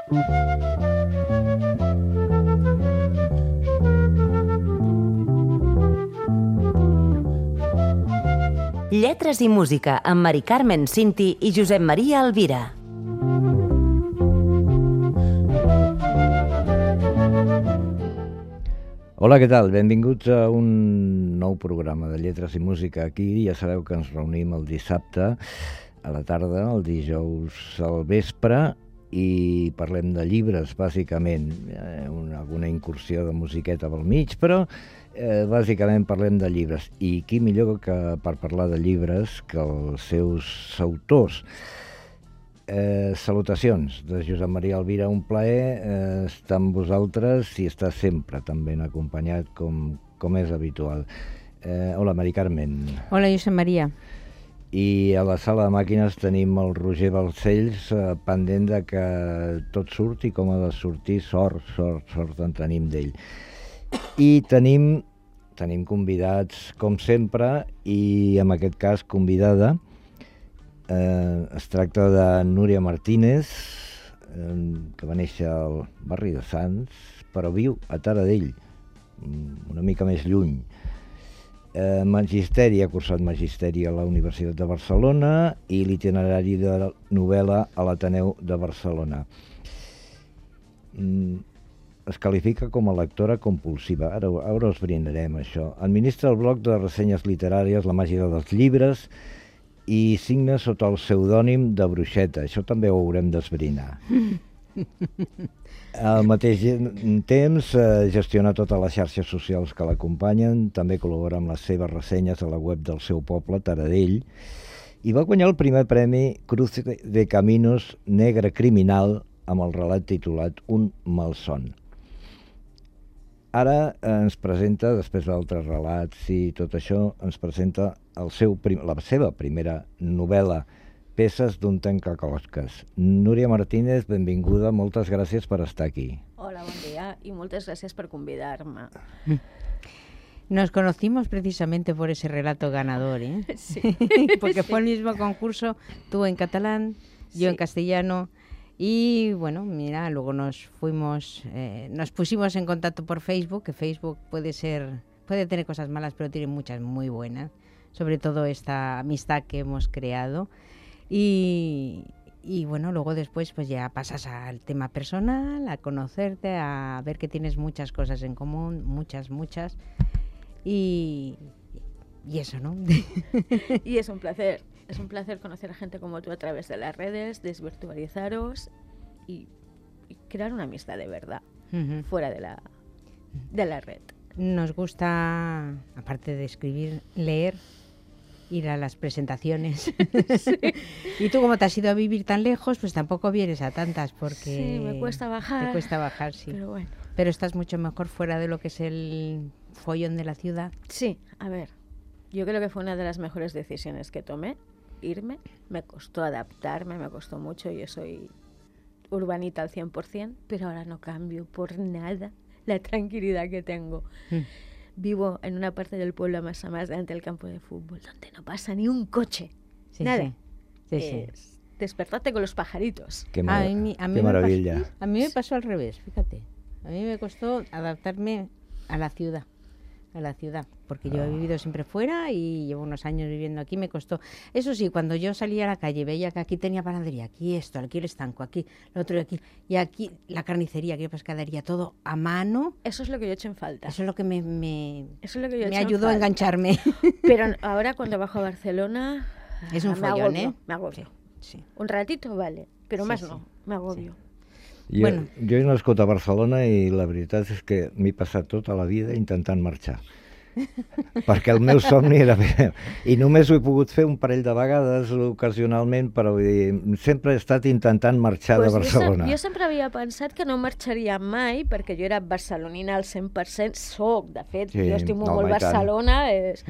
Lletres i música amb Mari Carmen Cinti i Josep Maria Alvira. Hola, què tal? Benvinguts a un nou programa de Lletres i Música. Aquí ja sabeu que ens reunim el dissabte a la tarda, el dijous al vespre, i parlem de llibres, bàsicament. Alguna incursió de musiqueta pel mig, però bàsicament parlem de llibres. I qui millor que per parlar de llibres que els seus autors. Salutacions de Josep Maria Alvira, un plaer estar amb vosaltres i estar sempre tan ben acompanyat com és habitual. Hola, Mari Carmen. Hola, Josep Maria. I a la sala de màquines tenim el Roger Balcells, pendent de que tot surti com ha de sortir. Sort en tenim d'ell. I tenim convidats, com sempre, i en aquest cas convidada. Es tracta de Núria Martínez, que va néixer al barri de Sants, però viu a Taradell, una mica més lluny. Magisteri, ha cursat Magisteri a la Universitat de Barcelona i l'itinerari de novel·la a l'Ateneu de Barcelona. Es qualifica com a lectora compulsiva, ara us brindarem això. Administra el blog de ressenyes literàries La màgia dels llibres i signa sota el pseudònim de Bruixeta. Això també ho haurem d'esbrinar. Al mateix temps, gestiona totes les xarxes socials que l'acompanyen, també col·labora amb les seves ressenyes a la web del seu poble, Taradell, i va guanyar el primer premi Cruz de Caminos Negre Criminal amb el relat titulat Un malson. Ara ens presenta, després d'altres relats i tot això, ens presenta la seva primera novel·la, Peces d'un tancaclosques. Núria Martínez, benvinguda, moltes gràcies per estar aquí. Hola, bon dia, y muchas gracias por convidarme. Nos conocimos precisamente por ese relato ganador, ¿eh? Sí. Porque fue el mismo concurso, tú en catalán, yo en castellano. Y bueno, mira, luego nos pusimos en contacto por Facebook, que Facebook puede tener cosas malas, pero tiene muchas muy buenas, sobre todo esta amistad que hemos creado. Y bueno, luego después pues ya pasas al tema personal, a conocerte, a ver que tienes muchas cosas en común, muchas. Y eso, ¿no? Y es un placer conocer a gente como tú a través de las redes, desvirtualizaros y crear una amistad de verdad, fuera de la red. Nos gusta, aparte de escribir, leer, ir a las presentaciones. Sí. Y tú, como te has ido a vivir tan lejos, pues tampoco vienes a tantas porque... Sí, me cuesta bajar. Te cuesta bajar, sí. Pero bueno. Pero estás mucho mejor fuera de lo que es el follón de la ciudad. Sí, a ver, yo creo que fue una de las mejores decisiones que tomé. Irme, me costó adaptarme, me costó mucho, yo soy urbanita al 100%, pero ahora no cambio por nada la tranquilidad que tengo. Vivo en una parte del pueblo más a más delante del campo de fútbol, donde no pasa ni un coche, nada. Sí. Despertarte con los pajaritos. Qué maravilla. A mí me pasó al revés, fíjate. A mí me costó adaptarme a la ciudad. Porque yo he vivido siempre fuera y llevo unos años viviendo aquí, me costó. Eso sí, cuando yo salía a la calle veía que aquí tenía panadería, aquí esto, aquí el estanco, aquí lo otro, aquí, y aquí la carnicería, aquí la pescadería, todo a mano. Eso es lo que yo he hecho en falta. Eso es lo que me ayudó a engancharme. Pero ahora cuando bajo a Barcelona... Es un follón, ¿eh? Me agobio. Sí. Un ratito vale, però més no, m'agobio. Jo he nascut a Barcelona i la veritat és que m'he passat tota la vida intentant marxar. Perquè el meu somni era... I només ho he pogut fer un parell de vegades, ocasionalment, però sempre he estat intentant marxar de Barcelona. Jo sempre havia pensat que no marxaria mai, perquè jo era barcelonina al 100%, soc, de fet, jo estimo molt Barcelona,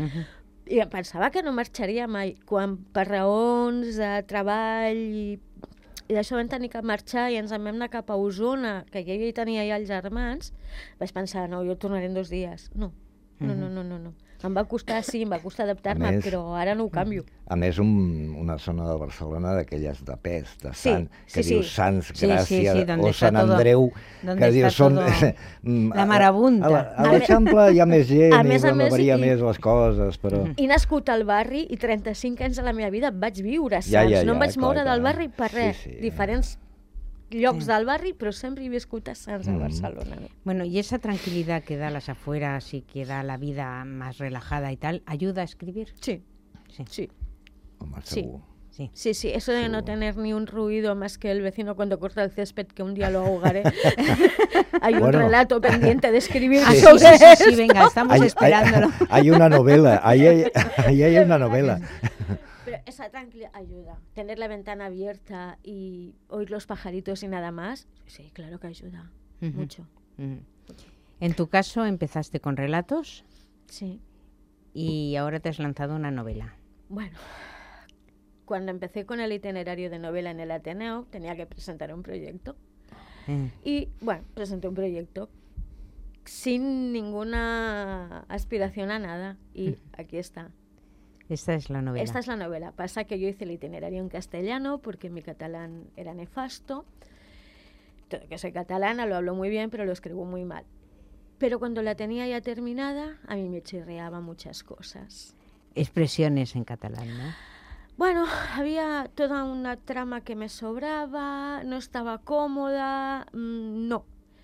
i pensava que no marxaria mai. Quan per raons de treball i d'això vam tenir que marxar i ens en vam anar cap a Osona, que jo hi tenia ja els germans, vaig pensar, no, jo tornaré en 2 dies. No. Em va costar, sí, em va costar adaptar-me, més- però ara no ho canvio. A més, una zona de Barcelona d'aquelles de pes, de Sí, Sant, que sí, dius sí. Sants, Sí, Gràcia, sí, donde o está Sant todo- Andreu, donde que dius está són... todo la marabunta. A l'Eixample hi ha més gent A i més, varia i- més les coses, però... He nascut al barri i 35 anys de la meva vida vaig viure a Sants. Ja, No em vaig clar, moure del clar. barri per Sí, res. sí. Diferents llocs del barri, però sempre he viscut a Sants, a Barcelona. Bueno, y esa tranquilidad que da las afueras y que da la vida más relajada y tal, ¿ayuda a escribir? Sí, Sí. sí. Home, Sí. segur. Sí. Sí, sí, eso de no tener ni un ruido más que el vecino cuando corta el césped, que un día lo ahogaré. Hay un Bueno. relato pendiente de escribir Ah, sí, sobre sí, sí, esto. sí, venga, estamos esperándolo. Hay una novela, ahí hay una novela. Pero esa tranquilidad ayuda. Tener la ventana abierta y oír los pajaritos y nada más, sí, claro que ayuda. Ujú. Mucho. Mm. En tu caso empezaste con relatos Sí. y ahora te has lanzado una novela. Bueno, cuando empecé con el itinerario de novela en el Ateneo, tenía que presentar un proyecto. Y, bueno, presenté un proyecto sin ninguna aspiración a nada. Y aquí está. Esta es la novela. Esta es la novela. Pasa que yo hice el itinerario en castellano porque mi catalán era nefasto. Todo que soy catalana, lo hablo muy bien, pero lo escribo muy mal. Pero cuando la tenía ya terminada, a mí me chirriaban muchas cosas. Expresiones en catalán, ¿no? Bueno, había toda una trama que me sobraba, no estaba cómoda, no.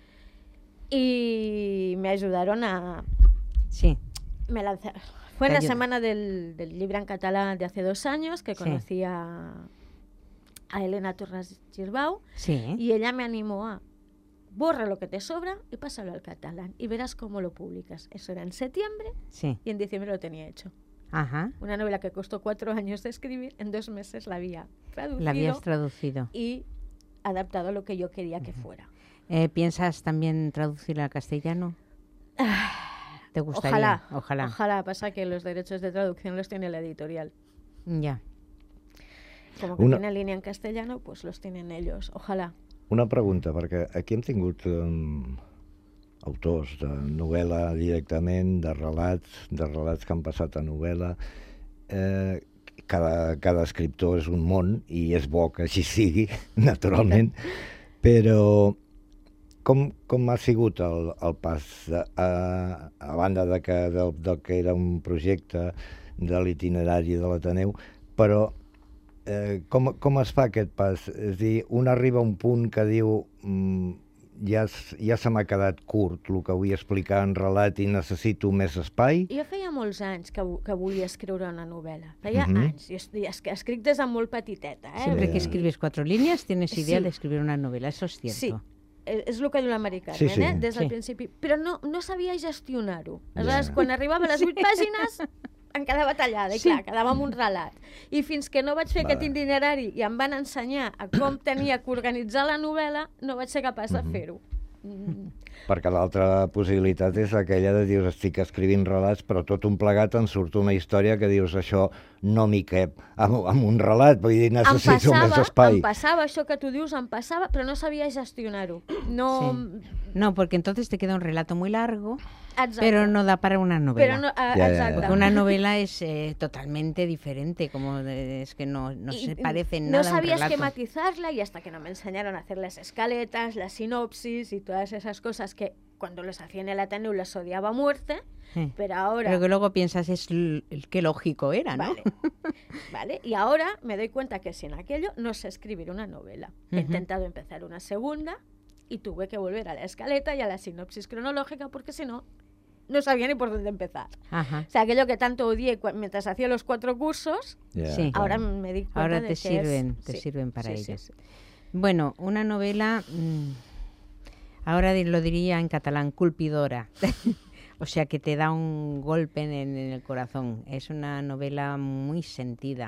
Y me ayudaron a... Sí. Me lancé. Fue en Te la ayuda. semana del libro en catalán de hace 2 años que Sí. conocí a Elena Torres Girbau Sí. y ella me animó a borra lo que te sobra y pásalo al catalán y verás cómo lo publicas. Eso era en septiembre Sí. y en diciembre lo tenía hecho. Ajá. Una novela que costó 4 años de escribir, en 2 meses la había traducido. La habías traducido. Y adaptado a lo que yo quería que fuera. ¿Piensas también traducirla al castellano? ¿Te gustaría? Ojalá. Pasa que los derechos de traducción los tiene la editorial. Ya. Como que Una- tiene línea en castellano, pues los tienen ellos. Ojalá. Una pregunta, perquè aquí hem tingut autors de novel·la directament, de relats que han passat a novel·la. Cada escriptor és un món i és bo que així sigui, naturalment, però com ha sigut el pas, a banda del que era un projecte de l'itinerari de l'Ateneu, però com es fa aquest pas? És a dir, un arriba a un punt que diu ja se m'ha quedat curt el que vull explicar en relat i necessito més espai. Jo feia molts anys que volia escriure una novel·la. Feia anys. Jo escric des de molt petiteta. Siempre que escribes 4 líneas tienes idea Sí. de escribir una novela, eso es cierto. Sí, és el que diu l'americà, Sí, sí. des del Sí. principi. Però no sabia gestionar-ho. Aleshores, Ja. quan arribava a les 8 pàgines, em quedava tallada, i Sí. clar, quedava amb un relat. I fins que no vaig fer aquest itinerari i em van ensenyar a com tenia que organitzar la novel·la, no vaig ser capaç de fer-ho. Perquè l'altra possibilitat és aquella de dius, estic escrivint relats, però tot un plegat em surt una història que dius, això no m'hi cap amb un relat, vull dir, necessito més espai. Em passava això que tu dius, em passava, però no sabia gestionar-ho. No... Sí. No, porque entonces te queda un relato muy largo, Exacte. pero no da para una novela. Però no, ja. exacte. Porque una novela es totalmente diferente, como es que no Y se parece en no nada a un sabías relato. que matizarla y hasta que no me enseñaron a hacer las escaletas, la sinopsis y todas esas cosas que cuando los hacía en el Ateneo las odiaba a muerte, Sí. pero ahora... Pero que luego piensas, qué lógico era, ¿no? Vale, vale. Y ahora me doy cuenta que sin aquello no sé escribir una novela. He Ujú. intentado empezar una segunda y tuve que volver a la escaleta y a la sinopsis cronológica porque si no, no sabía ni por dónde empezar. Ajá. O sea, aquello que tanto odié mientras hacía los 4 cursos, Ja, Sí. clar. ahora me di cuenta Ahora de te que sirven, es... te sí, sirven para sí, sí, ello. sí. Bueno, una novela, ahora lo diría en catalán, culpidora. O sea, que te da un golpe en el corazón. Es una novela muy sentida.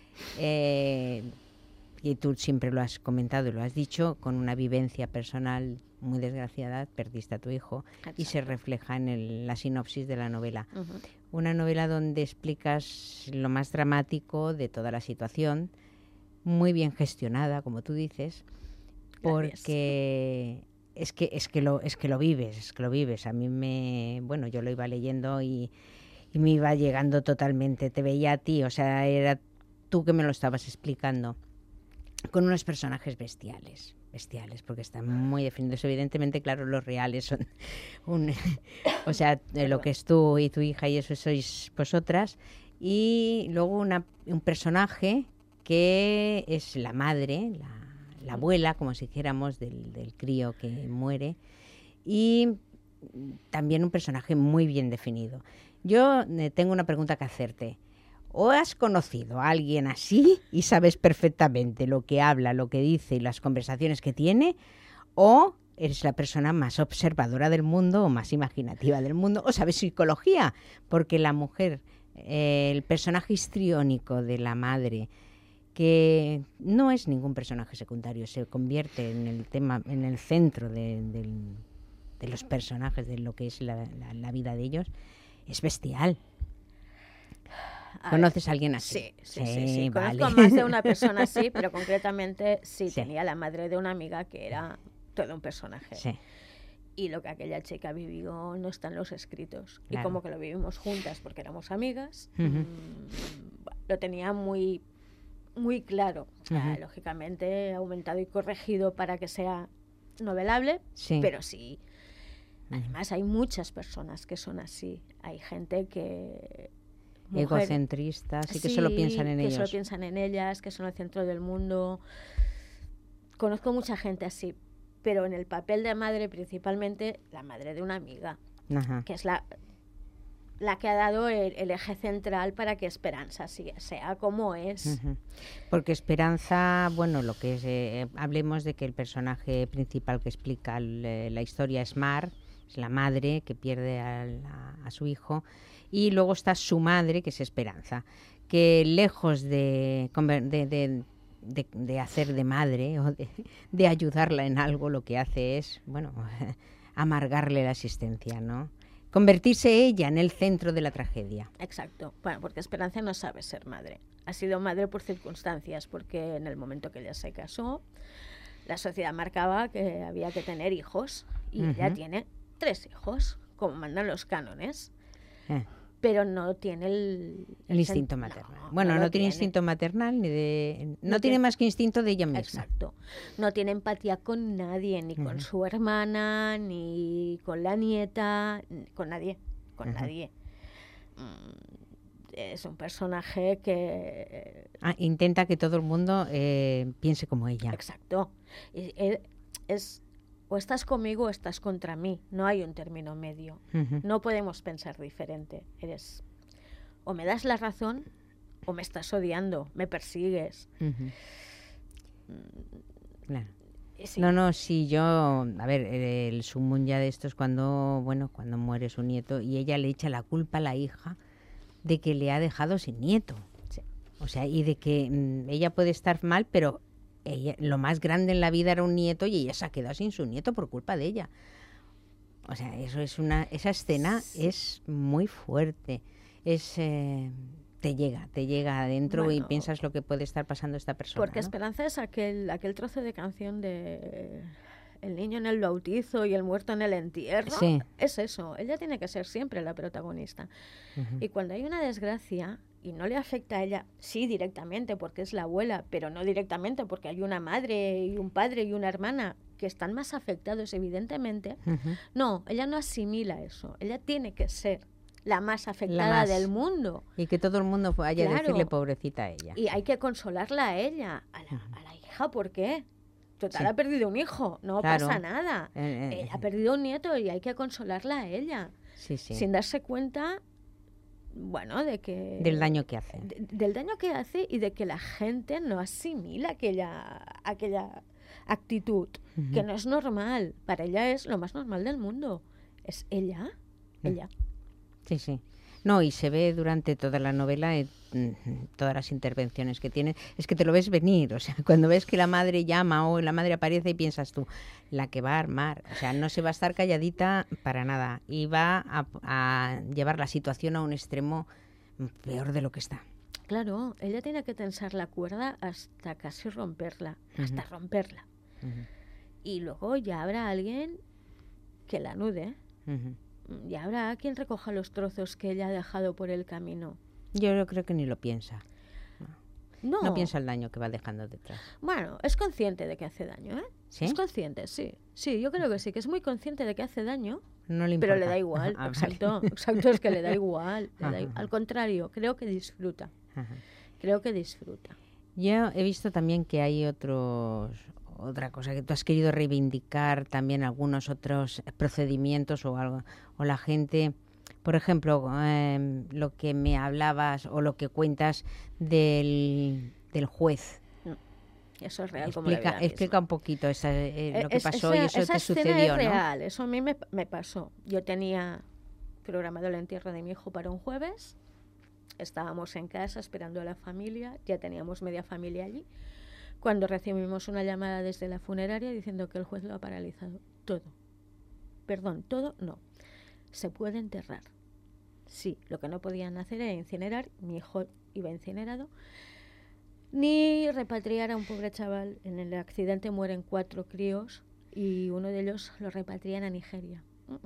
Y tú siempre lo has comentado y lo has dicho, con una vivencia personal muy desgraciada, perdiste a tu hijo, y se Exacto. refleja en la sinopsis de la novela. Ujú. Una novela donde explicas lo más dramático de toda la situación, muy bien gestionada, como tú dices, Gracias. porque es que lo vives, A mí bueno, yo lo iba leyendo y y me iba llegando totalmente. Te veía a ti, o sea, era tú que me lo estabas explicando, con unos personajes bestiales, porque están muy definidos. Evidentemente, claro, los reales son o sea, lo que es tú y tu hija y eso sois vosotras. Y luego un personaje que es la madre, la abuela, como si dijéramos, del crío que muere. Y también un personaje muy bien definido. Yo tengo una pregunta que hacerte. ¿O has conocido a alguien así y sabes perfectamente lo que habla, lo que dice y las conversaciones que tiene? ¿O eres la persona más observadora del mundo o más imaginativa del mundo? ¿O sabes psicología? Porque la mujer, el personaje histriónico de la madre, que no es ningún personaje secundario, se convierte en el centro de los personajes, de lo que es la vida de ellos, es bestial. ¿Conoces a alguien así? Sí. Vale. Conozco más de una persona así, pero concretamente sí, tenía la madre de una amiga que era todo un personaje. Sí. Y lo que aquella chica vivió no está en los escritos. Claro. Y como que lo vivimos juntas porque éramos amigas, Uh-huh. lo tenía muy, muy claro. O sea, Uh-huh. lógicamente aumentado y corregido para que sea novelable, Sí. pero sí. Además, hay muchas personas que son así. Hay gente que... Egocentristas y que solo piensan en que ellos. solo piensan en ellas, que son el centro del mundo. Conozco mucha gente así, pero en el papel de madre, principalmente la madre de una amiga, Ajá. que es la que ha dado el eje central para que Esperanza sea como es. Uh-huh. Porque Esperanza, bueno, lo que es, hablemos de que el personaje principal que explica la historia es Mar, es la madre que pierde a su hijo, y luego está su madre, que es Esperanza, que lejos de hacer de madre o de ayudarla en algo, lo que hace es, bueno, amargarle la existencia, ¿no? Convertirse ella en el centro de la tragedia. Exacto. Bueno, porque Esperanza no sabe ser madre. Ha sido madre por circunstancias, porque en el momento que ella se casó, la sociedad marcaba que había que tener hijos, y Uh-huh. ella tiene 3 hijos, como mandan los cánones. Pero no tiene el instinto maternal. Bueno, no tiene instinto maternal no tiene más que instinto de ella misma. Exacto. No tiene empatía con nadie, ni con su hermana, ni con la nieta, con nadie. Nadie. Es un personaje que... intenta que todo el mundo piense como ella. Exacto. O estás conmigo o estás contra mí. No hay un término medio. Uh-huh. No podemos pensar diferente. O me das la razón o me estás odiando, me persigues. Uh-huh. Claro. Sí. Sí, yo, a ver, el sumum ya de esto es cuando muere su nieto y ella le echa la culpa a la hija de que le ha dejado sin nieto. Sí. O sea, y de que ella puede estar mal, pero lo más grande en la vida era un nieto y ella se ha quedado sin su nieto por culpa de ella. O sea, esa escena es muy fuerte. Te llega adentro y piensas lo que puede estar pasando esta persona. Porque ¿no? Esperanza es aquel trozo de canción de el niño en el bautizo y el muerto en el entierro. Sí. Es eso. Ella tiene que ser siempre la protagonista. Uh-huh. Y cuando hay una desgracia y no le afecta a ella, sí directamente porque es la abuela, pero no directamente porque hay una madre y un padre y una hermana que están más afectados evidentemente. Uh-huh. No, ella no asimila eso. Ella tiene que ser la más afectada del mundo. Y que todo el mundo vaya a decirle pobrecita a ella. Y hay que consolarla a ella, a la hija, ¿por qué? Total, ha perdido un hijo, no pasa nada. Ella ha perdido un nieto y hay que consolarla a ella. Sí. Sin darse cuenta, bueno, de que... Del daño que hace. Del daño que hace y de que la gente no asimila aquella actitud, uh-huh. que no es normal. Para ella es lo más normal del mundo. Es ella. Sí. No, y se ve durante toda la novela, todas las intervenciones que tiene, es que te lo ves venir, o sea, cuando ves que la madre llama o la madre aparece y piensas tú, la que va a armar, o sea, no se va a estar calladita para nada y va a llevar la situación a un extremo peor de lo que está. Claro, ella tiene que tensar la cuerda hasta casi romperla, uh-huh. hasta romperla. Uh-huh. Y luego ya habrá alguien que la anude. Uh-huh. y habrá quien recoja los trozos que ella ha dejado por el camino. Yo creo que ni lo piensa. No, No piensa el daño que va dejando detrás. bueno, es consciente de que hace daño, ¿eh? ¿Sí? Es consciente, sí. Sí, yo creo que sí, que es muy consciente de que hace daño, No le importa. pero le da igual. Ah, vale. Exacto, exacto, es que le da igual. Ajá. Al contrario, creo que disfruta. Ajá. Creo que disfruta. Yo he visto también que hay otra cosa, que tú has querido reivindicar también algunos otros procedimientos o algo, o la gente, por ejemplo, lo que me hablabas o lo que cuentas del juez. Eso es real como la vida Explica misma. un poquito lo que pasó y eso esa te escena sucedió, es ¿no? real, eso a mí me pasó. Yo tenía programado el entierro de mi hijo para un jueves. Estábamos en casa esperando a la familia, ya teníamos media familia allí, cuando recibimos una llamada desde la funeraria diciendo que el juez lo ha paralizado todo. Perdón, todo no. Se puede enterrar. Sí, lo que no podían hacer era incinerar, mi hijo iba incinerado, ni repatriar a un pobre chaval. En el accidente mueren 4 críos y uno de ellos lo repatrian a Nigeria.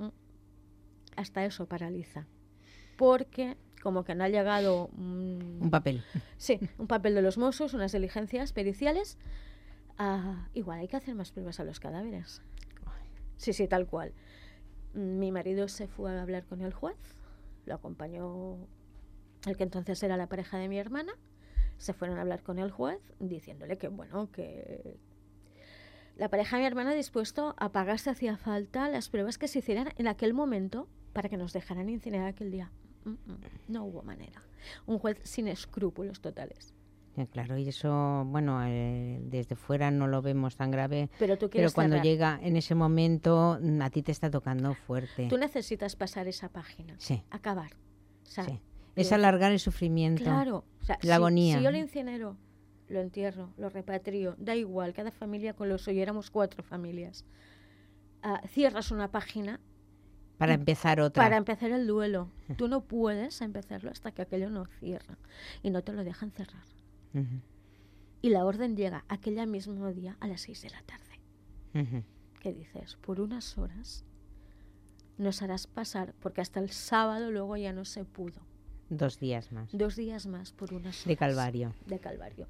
Hasta eso paraliza. Porque como que no ha llegado Un papel. Sí, un papel de los Mossos, unas diligencias periciales. Igual hay que hacer más pruebas a los cadáveres. Sí, sí, tal cual. Mi marido se fue a hablar con el juez, lo acompañó el que entonces era la pareja de mi hermana. Se fueron a hablar con el juez diciéndole que, bueno, que la pareja de mi hermana dispuesto a pagar si hacía falta las pruebas que se hicieran en aquel momento para que nos dejaran incinerar aquel día. No hubo manera. Un juez sin escrúpulos totales. Claro, y eso, bueno, desde fuera no lo vemos tan grave, Pero tú quieres cuando cerrar. llega en ese momento a ti te está tocando fuerte. Tú necesitas pasar esa página. Sí. Acabar. O sea, Sí. Es alargar el sufrimiento, claro. O sea, la agonía. Si yo lo incinero, lo entierro, lo repatrio, da igual, cada familia con lo suyo, éramos 4 familias. Cierras una página para empezar otra. para empezar el duelo. Tú no puedes empezarlo hasta que aquello no cierra y no te lo dejan cerrar. Ujú, Y la orden llega aquella mismo día a las 6 de la tarde. ujú. ¿Qué dices? Por unas horas nos harás pasar, porque hasta el sábado luego ya no se pudo. 2 días más 2 días más por unas horas. de calvario. De calvario.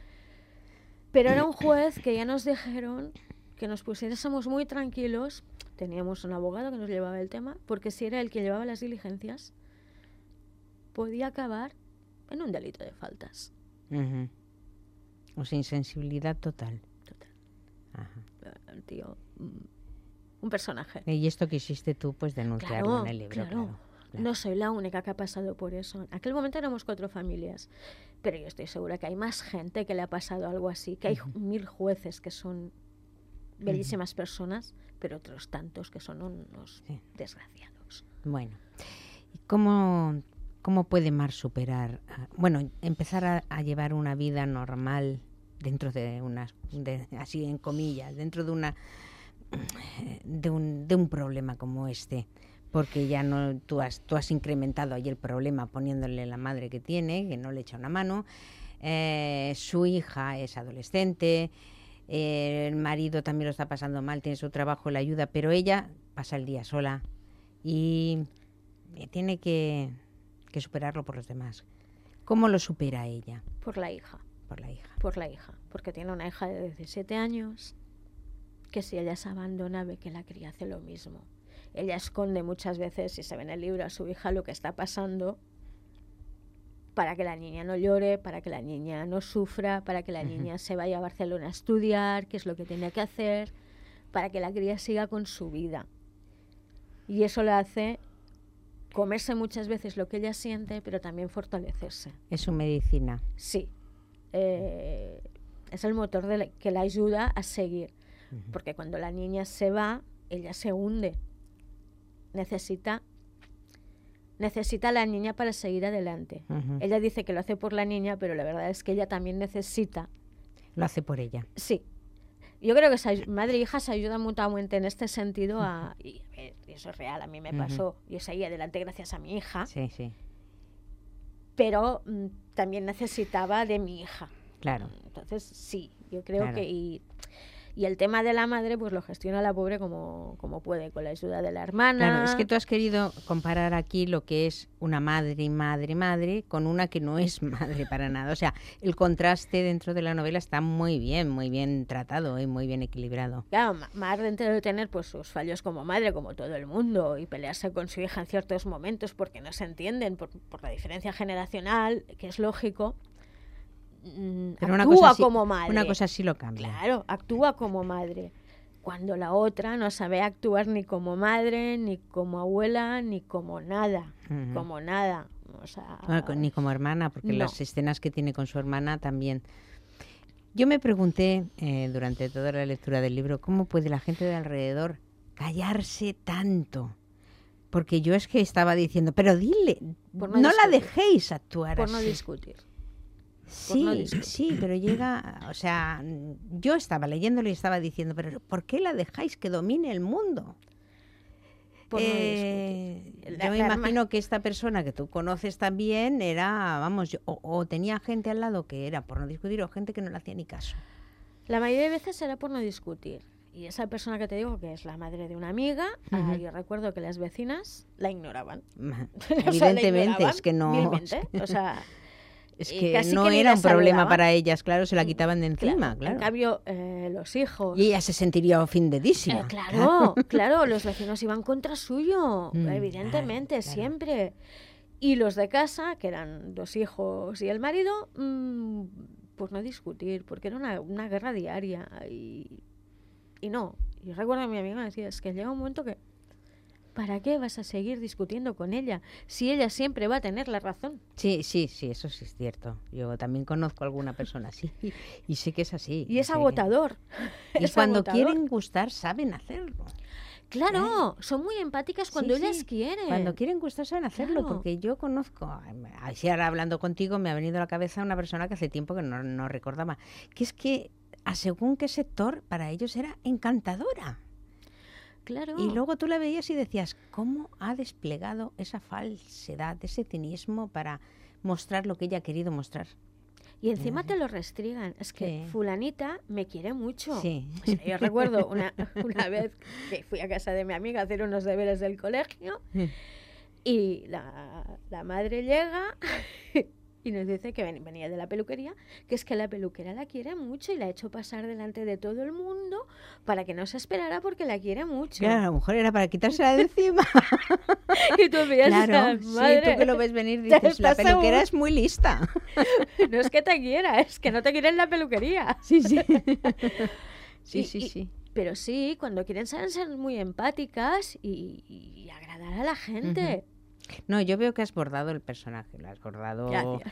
Pero era un juez que ya nos dijeron que nos pusiéramos muy tranquilos. Teníamos un abogado que nos llevaba el tema, porque si era el que llevaba las diligencias, podía acabar en un delito de faltas. Ujú. O sea, insensibilidad total. Total. Ajá. El tío, un personaje. Y esto que hiciste tú, pues denunciarlo en el libro. Claro. No soy la única que ha pasado por eso. En aquel momento éramos 4 familias, pero yo estoy segura que hay más gente que le ha pasado algo así, que hay 1000 jueces que son bellísimas personas, pero otros tantos que son unos desgraciados. Bueno, ¿y cómo puede Mar superar, empezar a llevar una vida normal dentro de así en comillas, dentro de un problema como este? Porque ya no, tú has incrementado ahí el problema poniéndole la madre que tiene, que no le echa una mano, su hija es adolescente, el marido también lo está pasando mal, tiene su trabajo, le ayuda, pero ella pasa el día sola y tiene que superarlo por los demás. ¿Cómo lo supera ella? Por la hija. Por la hija. Por la hija, porque tiene una hija de 17 años que si ella se abandona ve que la cría hace lo mismo. Ella esconde muchas veces, si se ve en el libro, a su hija lo que está pasando para que la niña no llore, para que la niña no sufra, para que la niña se vaya a Barcelona a estudiar, qué es lo que tiene que hacer, para que la cría siga con su vida. Y eso la hace comerse muchas veces lo que ella siente, pero también fortalecerse. Es su medicina. Sí. Es el motor que la ayuda a seguir. Porque cuando la niña se va, ella se hunde. Necesita a la niña para seguir adelante. Ella dice que lo hace por la niña, pero la verdad es que ella también necesita. Lo hace por ella. Sí. Yo creo que madre e hija se ayudan mutuamente en este sentido y eso es real, a mí me pasó. Yo seguí adelante gracias a mi hija. Sí, sí. Pero también necesitaba de mi hija. Claro. Entonces, sí, yo creo que... Y Y el tema de la madre, pues lo gestiona la pobre como puede, con la ayuda de la hermana. Claro, es que tú has querido comparar aquí lo que es una madre con una que no es madre para nada. O sea, el contraste dentro de la novela está muy bien tratado y muy bien equilibrado. Claro, Mar dentro de tener pues sus fallos como madre, como todo el mundo, y pelearse con su hija en ciertos momentos porque no se entienden por la diferencia generacional, que es lógico. Pero actúa como madre. Una cosa sí lo cambia. Claro, actúa como madre. Cuando la otra no sabe actuar ni como madre, ni como abuela, ni como nada. Como nada. O sea, Ni como hermana, porque no. las escenas que tiene con su hermana también. Yo me pregunté durante toda la lectura del libro, ¿cómo puede la gente de alrededor callarse tanto? Porque yo es que estaba diciendo, pero dile, no la dejéis actuar por así. no discutir. Sí, pero llega, o sea, yo estaba leyéndolo y estaba diciendo, pero ¿por qué la dejáis que domine el mundo? Por no discutir. Yo me imagino que esta persona que tú conoces también era, vamos, o tenía gente al lado que era por no discutir o gente que no le hacía ni caso. La mayoría de veces era por no discutir. Y esa persona que te digo, que es la madre de una amiga, yo recuerdo que las vecinas la ignoraban. Evidentemente, es que no... Vilmente, o sea... Es que no era un problema para ellas, claro, se la quitaban de encima, claro. En cambio, los hijos... Y ella se sentiría ofendidísima. Claro, los vecinos iban contra suyo, evidentemente, claro. Siempre. Y los de casa, que eran 2 hijos y el marido, pues no discutir, porque era una guerra diaria. Y no, y recuerdo a mi amiga me decía, es que llega un momento que ¿para qué vas a seguir discutiendo con ella si ella siempre va a tener la razón? Sí, eso sí es cierto. Yo también conozco a alguna persona así y sé que es así. Y es agotador. Y cuando quieren gustar saben hacerlo. Claro, son muy empáticas cuando ellas quieren. Cuando quieren gustar saben hacerlo, claro. Porque yo conozco, así ahora hablando contigo me ha venido a la cabeza una persona que hace tiempo que no recordaba, que es que a según qué sector para ellos era encantadora. Claro. Y luego tú la veías y decías, ¿cómo ha desplegado esa falsedad, ese cinismo para mostrar lo que ella ha querido mostrar? Y encima te lo restriegan. Es que fulanita me quiere mucho. Sí. O sea, yo recuerdo una vez que fui a casa de mi amiga a hacer unos deberes del colegio y la madre llega y nos dice que venía de la peluquería, que es que la peluquera la quiere mucho y la ha hecho pasar delante de todo el mundo para que no se esperara porque la quiere mucho. Claro, a lo mejor era para quitársela de encima. Y tú veías claro, madre, sí, tú que lo ves venir dices, la peluquera es muy lista. No es que te quiera, es que no te quiere en la peluquería. Sí. Sí. Pero sí, cuando quieren saben ser muy empáticas y agradar a la gente. No, yo veo que has bordado el personaje, lo has bordado,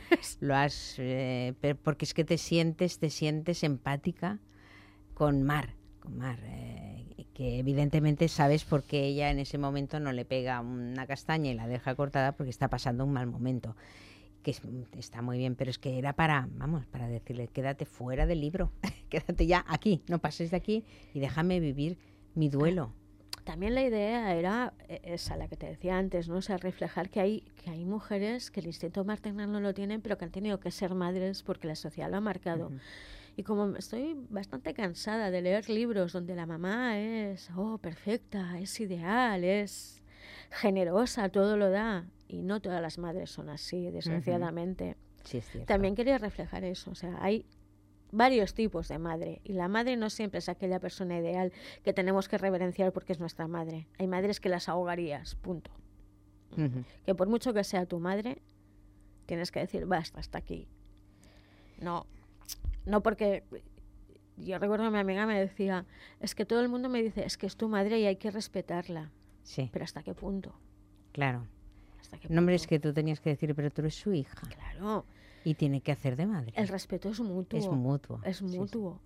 porque es que te sientes empática con Mar, que evidentemente sabes por qué ella en ese momento no le pega una castaña y la deja cortada porque está pasando un mal momento, que está muy bien, pero es que era para decirle, quédate fuera del libro, quédate ya aquí, no pases de aquí y déjame vivir mi duelo. También la idea era esa, la que te decía antes, ¿no? O sea, reflejar que hay mujeres que el instinto maternal no lo tienen, pero que han tenido que ser madres porque la sociedad lo ha marcado. Y como estoy bastante cansada de leer libros donde la mamá es perfecta, es ideal, es generosa, todo lo da, y no todas las madres son así, desgraciadamente. Sí, es cierto. También quería reflejar eso, o sea, hay varios tipos de madre y la madre no siempre es aquella persona ideal que tenemos que reverenciar porque es nuestra madre. Hay madres que las ahogarías, punto. Que por mucho que sea tu madre tienes que decir basta, hasta aquí. No porque yo recuerdo que mi amiga me decía, es que todo el mundo me dice, es que es tu madre y hay que respetarla. Sí. Pero ¿hasta qué punto? Claro. ¿Hasta qué No, hombre, punto? es que tú tenías que decir, pero tú eres su hija. Claro. Y tiene que hacer de madre. El respeto es mutuo. Es mutuo. Es mutuo.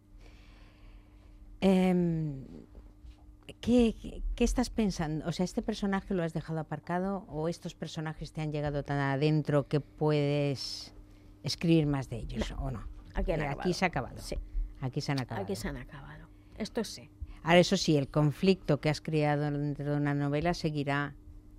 Sí. ¿Qué estás pensando? O sea, ¿este personaje lo has dejado aparcado o estos personajes te han llegado tan adentro que puedes escribir más de ellos o no? Aquí se ha acabado. Sí. Aquí se han acabado. Aquí se han acabado. Esto sí. Ahora, eso sí, el conflicto que has creado dentro de una novela seguirá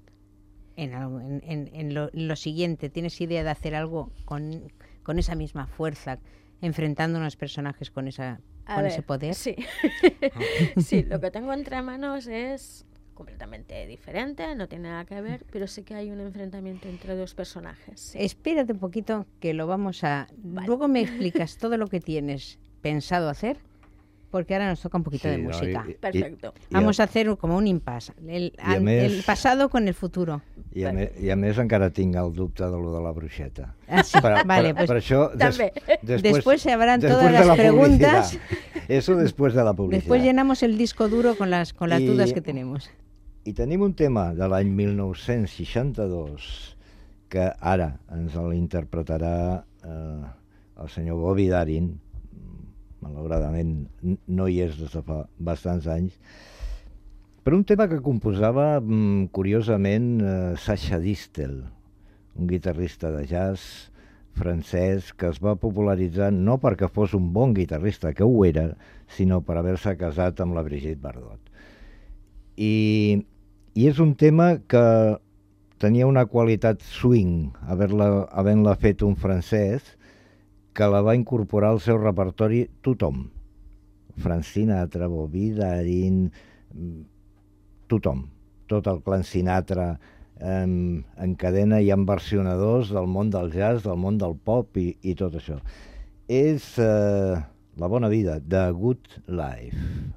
en lo siguiente. ¿Tienes idea de hacer algo con esa misma fuerza, enfrentando a unos personajes con esa con ese poder. Sí. Sí, lo que tengo entre manos es completamente diferente, no tiene nada que ver, pero sí que hay un enfrentamiento entre dos personajes. Sí. Espérate un poquito que lo vamos a... Vale. Luego me explicas todo lo que tienes pensado hacer, porque ahora nos toca un poquito de música. Perfecto. Vamos a hacer como un impasse. El pasado con el futuro. I a més encara tinc el dubte de lo de la bruixeta. Ah, sí. Vale, pues per això, també. Después se habrán después todas de las la preguntas. publicidad. Eso después de la publicidad. Después llenamos el disco duro con las dudas que tenemos. I tenim un tema de l'any 1962 que ara ens l'interpretarà el senyor Bobby Darin. Malauradament no hi és des de fa bastants anys, per un tema que composava curiosament Sacha Distel, un guitarrista de jazz francès que es va popularitzar no perquè fos un bon guitarrista, que ho era, sinó per haver-se casat amb la Brigitte Bardot. I és un tema que tenia una qualitat swing, havent-la fet un francès, que la va incorporar al seu repertori tothom. Frank Sinatra, Bobby Darin, tothom. Tot el clan Sinatra en cadena i en versionadors del món del jazz, del món del pop i tot això. És La bona vida, The Good Life.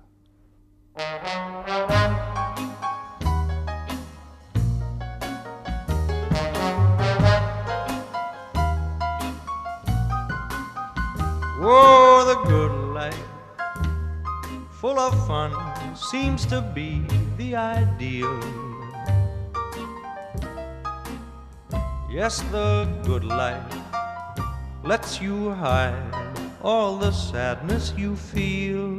Oh, the good life, full of fun, seems to be the ideal. Yes, the good life lets you hide all the sadness you feel.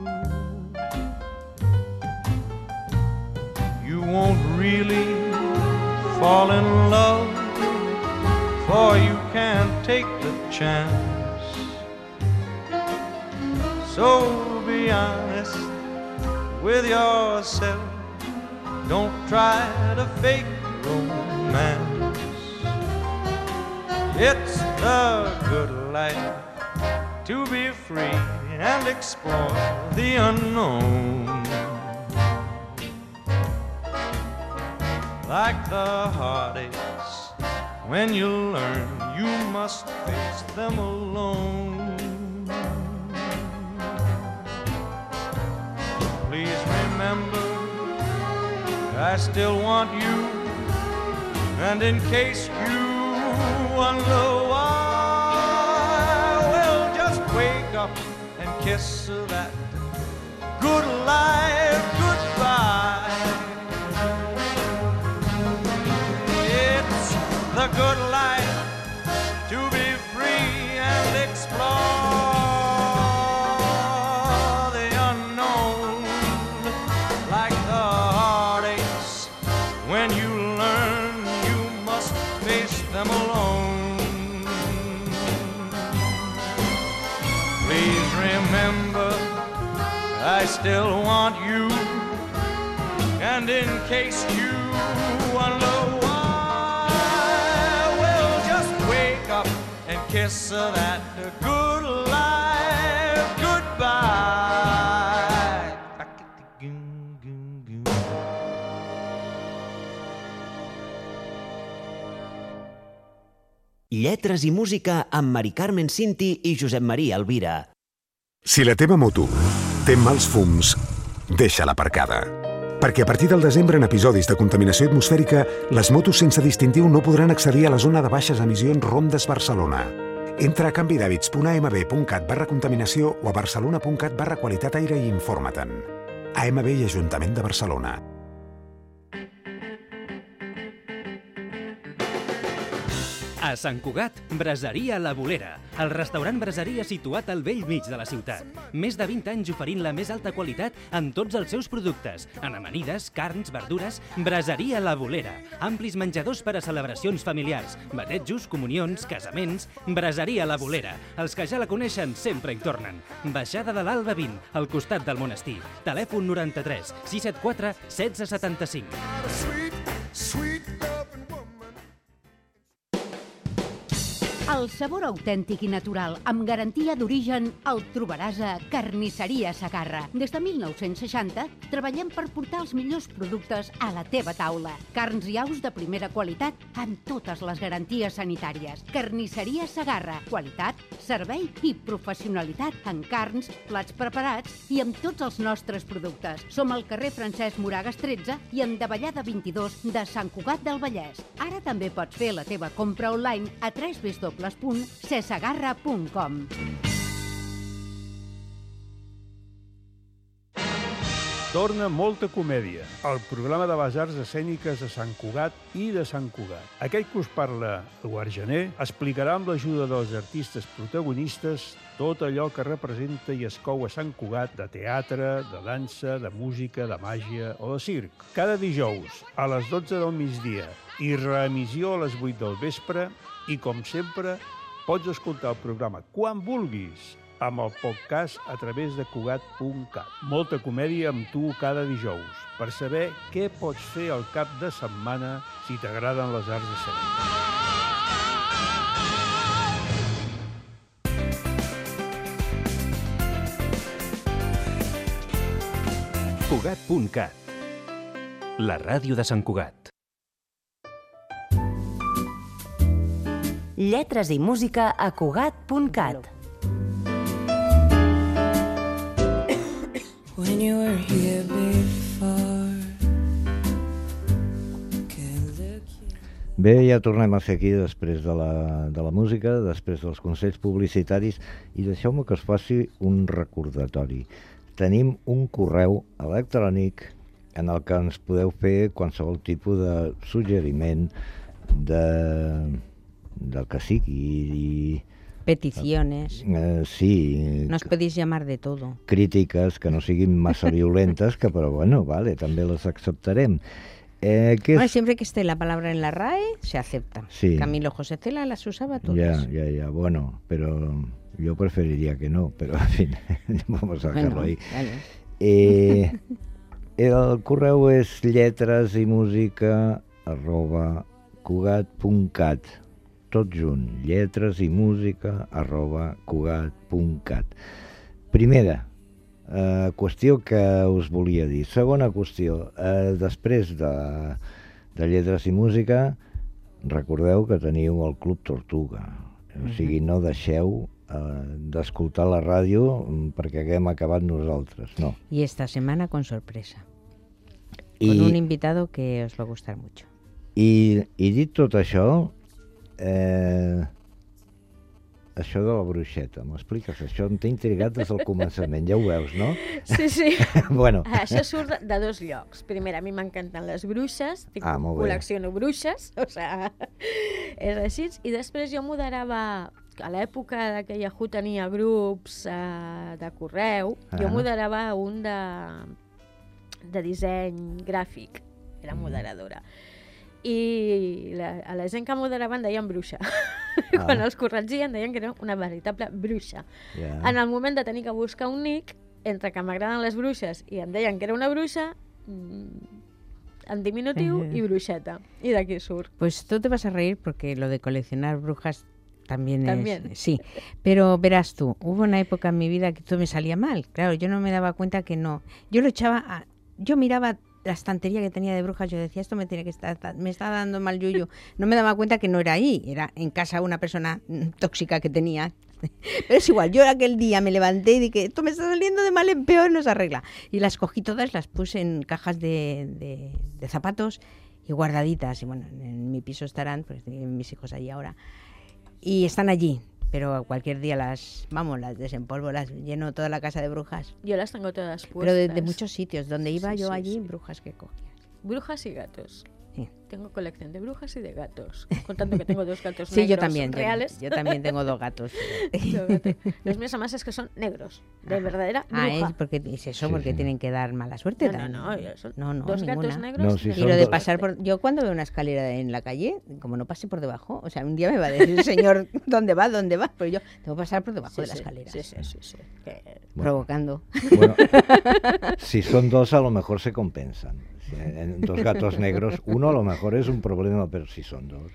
You won't really fall in love, for you can't take the chance. So be honest with yourself. Don't try to fake romance. It's the good life to be free and explore the unknown. Like the heartaches, when you learn you must face them alone. Please remember, I still want you, and in case you wonder why, well, just wake up and kiss that good life goodbye. It's the good life to be free and explore the unknown. Like the heartaches, when you learn you must face them alone. Please remember, I still want you, and in case you wonder why, well, just wake up and kiss that good life goodbye. Lletres i música amb Mari Carmen Cinti i Josep Maria Alvira. Si la teva moto té mals fums, deixa-la aparcada. Perquè a partir del desembre, en episodis de contaminació atmosfèrica, les motos sense distintiu no podran accedir a la zona de baixes emissions Rondes Barcelona. Entra a canvidhàbits.amb.cat/contaminació o a barcelona.cat/qualitat aire i informa-te'n. AMB i Ajuntament de Barcelona. A Sant Cugat, Braseria La Bolera, el restaurant braseria situat al vell mig de la ciutat. Més de 20 anys oferint la més alta qualitat en tots els seus productes, en amanides, carns, verdures. Braseria La Bolera, amplis menjadors per a celebracions familiars, batejos, comunions, casaments. Braseria La Bolera, els que ja la coneixen sempre hi tornen. Baixada de l'Alba 20, al costat del monestir. Telèfon 93 674 1675. El El sabor autèntic i natural, amb garantia d'origen, el trobaràs a Carnisseria Segarra. Des de 1960 treballem per portar els millors productes a la teva taula. Carns i aus de primera qualitat amb totes les garanties sanitàries. Carnisseria Segarra. Qualitat, servei i professionalitat en carns, plats preparats i amb tots els nostres productes. Som al carrer Francesc Moragas 13 i en Davallada 22 de Sant Cugat del Vallès. Ara també pots fer la teva compra online a www.cesegarra.com. Torna Molta Comèdia, el programa de les arts escèniques de Sant Cugat i de Sant Cugat. Aquell que us parla, Eduard Gené, explicarà amb l'ajuda dels artistes protagonistes tot allò que representa i es cou a Sant Cugat de teatre, de dansa, de música, de màgia o de circ. Cada dijous, a les 12 del migdia, i reemissió a les 8 del vespre, i com sempre, pots escoltar el programa quan vulguis, amb el podcast a través de Cugat.cat. Molta comèdia amb tu cada dijous, per saber què pots fer al cap de setmana si t'agraden les arts escèniques. Cugat.cat, la ràdio de Sant Cugat. Lletres i música a Cugat.cat. When you were here before. Bé, ja tornem a ser aquí després de la música, després dels consells publicitaris, i deixeu-me que us faci un recordatori. Tenim un correu electrònic en el que ens podeu fer qualsevol tipus de suggeriment del que sigui. Peticiones. Sí. Nos podéis llamar de todo. Crítiques que no siguin massa violentes, que però bueno, vale, també les acceptarem. Bueno, siempre que esté la palabra en la RAE, se acepta. Sí. Camilo José Cela las usaba todas. Ya, bueno, pero yo preferiría que no, pero en fin, vamos a dejarlo ahí. Vale. El correu és lletresimusica@cugat.cat, tot junt, lletresimusica@cugat.cat. Primera qüestió que us volia dir. Segona qüestió, després de Lletres i Música, recordeu que teniu el Club Tortuga. O sigui, no deixeu d'escoltar la ràdio perquè haguem acabat nosaltres, no. Y esta semana con sorpresa. Con un invitado que os va a gustar mucho. I dit tot això, això de la bruixeta, m'expliques? Això em té intrigat des del començament, ja ho veus, no? Sí. Bueno. Això surt de dos llocs. Primer, a mi m'encanten les bruixes, col·lecciono bruixes, o sigui, és així. I després jo moderava, a l'època que Yahoo tenia grups de correu, jo moderava un de disseny gràfic, era moderadora. I a la gent que moderava en deien bruixa. Quan els corregien deien que era una veritable bruixa. En el moment de tenir que buscar un nick, entre que m'agraden les bruixes i em deien que era una bruixa, en diminutiu i bruixeta. I d'aquí surt. Pues tú te vas a reír porque lo de coleccionar brujas también. Sí, pero verás tú, hubo una época en mi vida que todo me salía mal. Claro, yo no me daba cuenta que no. Yo miraba la estantería que tenía de brujas, yo decía, esto me está dando mal yuyu. No me daba cuenta que no era ahí, era en casa una persona tóxica que tenía. Pero es igual, yo aquel día me levanté y dije, esto me está saliendo de mal en peor, no se arregla. Y las cogí todas, las puse en cajas de zapatos y guardaditas. Y bueno, en mi piso estarán, pues mis hijos allí ahora. Y están allí. Pero cualquier día las desempolvo, las lleno toda la casa de brujas. Yo las tengo todas puestas. Pero de muchos sitios, donde iba yo allí, brujas que cogía. Brujas y gatos. Sí. Tengo colección de brujas y de gatos. Contando que tengo 2 gatos negros. Sí, yo también. Reales. Yo también tengo 2 gatos. Los míos además es que son negros, de verdadera bruja. Es eso porque tienen que dar mala suerte. No, no, 2 ninguna. gatos negros. Y lo de pasar por... Yo cuando veo una escalera en la calle, como no pase por debajo, o sea, un día me va a decir el señor, ¿dónde va? Pero yo tengo que pasar por debajo de la escalera. Sí. Provocando. Bueno, si son 2, a lo mejor se compensan. En 2 gatos negros, uno a lo mejor es un problema, pero si son 2...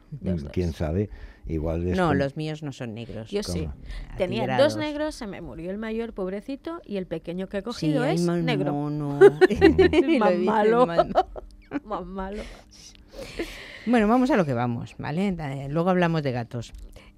quién sabe, igual No, los míos no son negros. Yo sí. Tenía Atigrados. 2 negros, se me murió el mayor, pobrecito, y el pequeño que he cogido es ay, negro. No. Más malo. Más malo. Bueno, vamos a lo que vamos, ¿vale? Luego hablamos de gatos.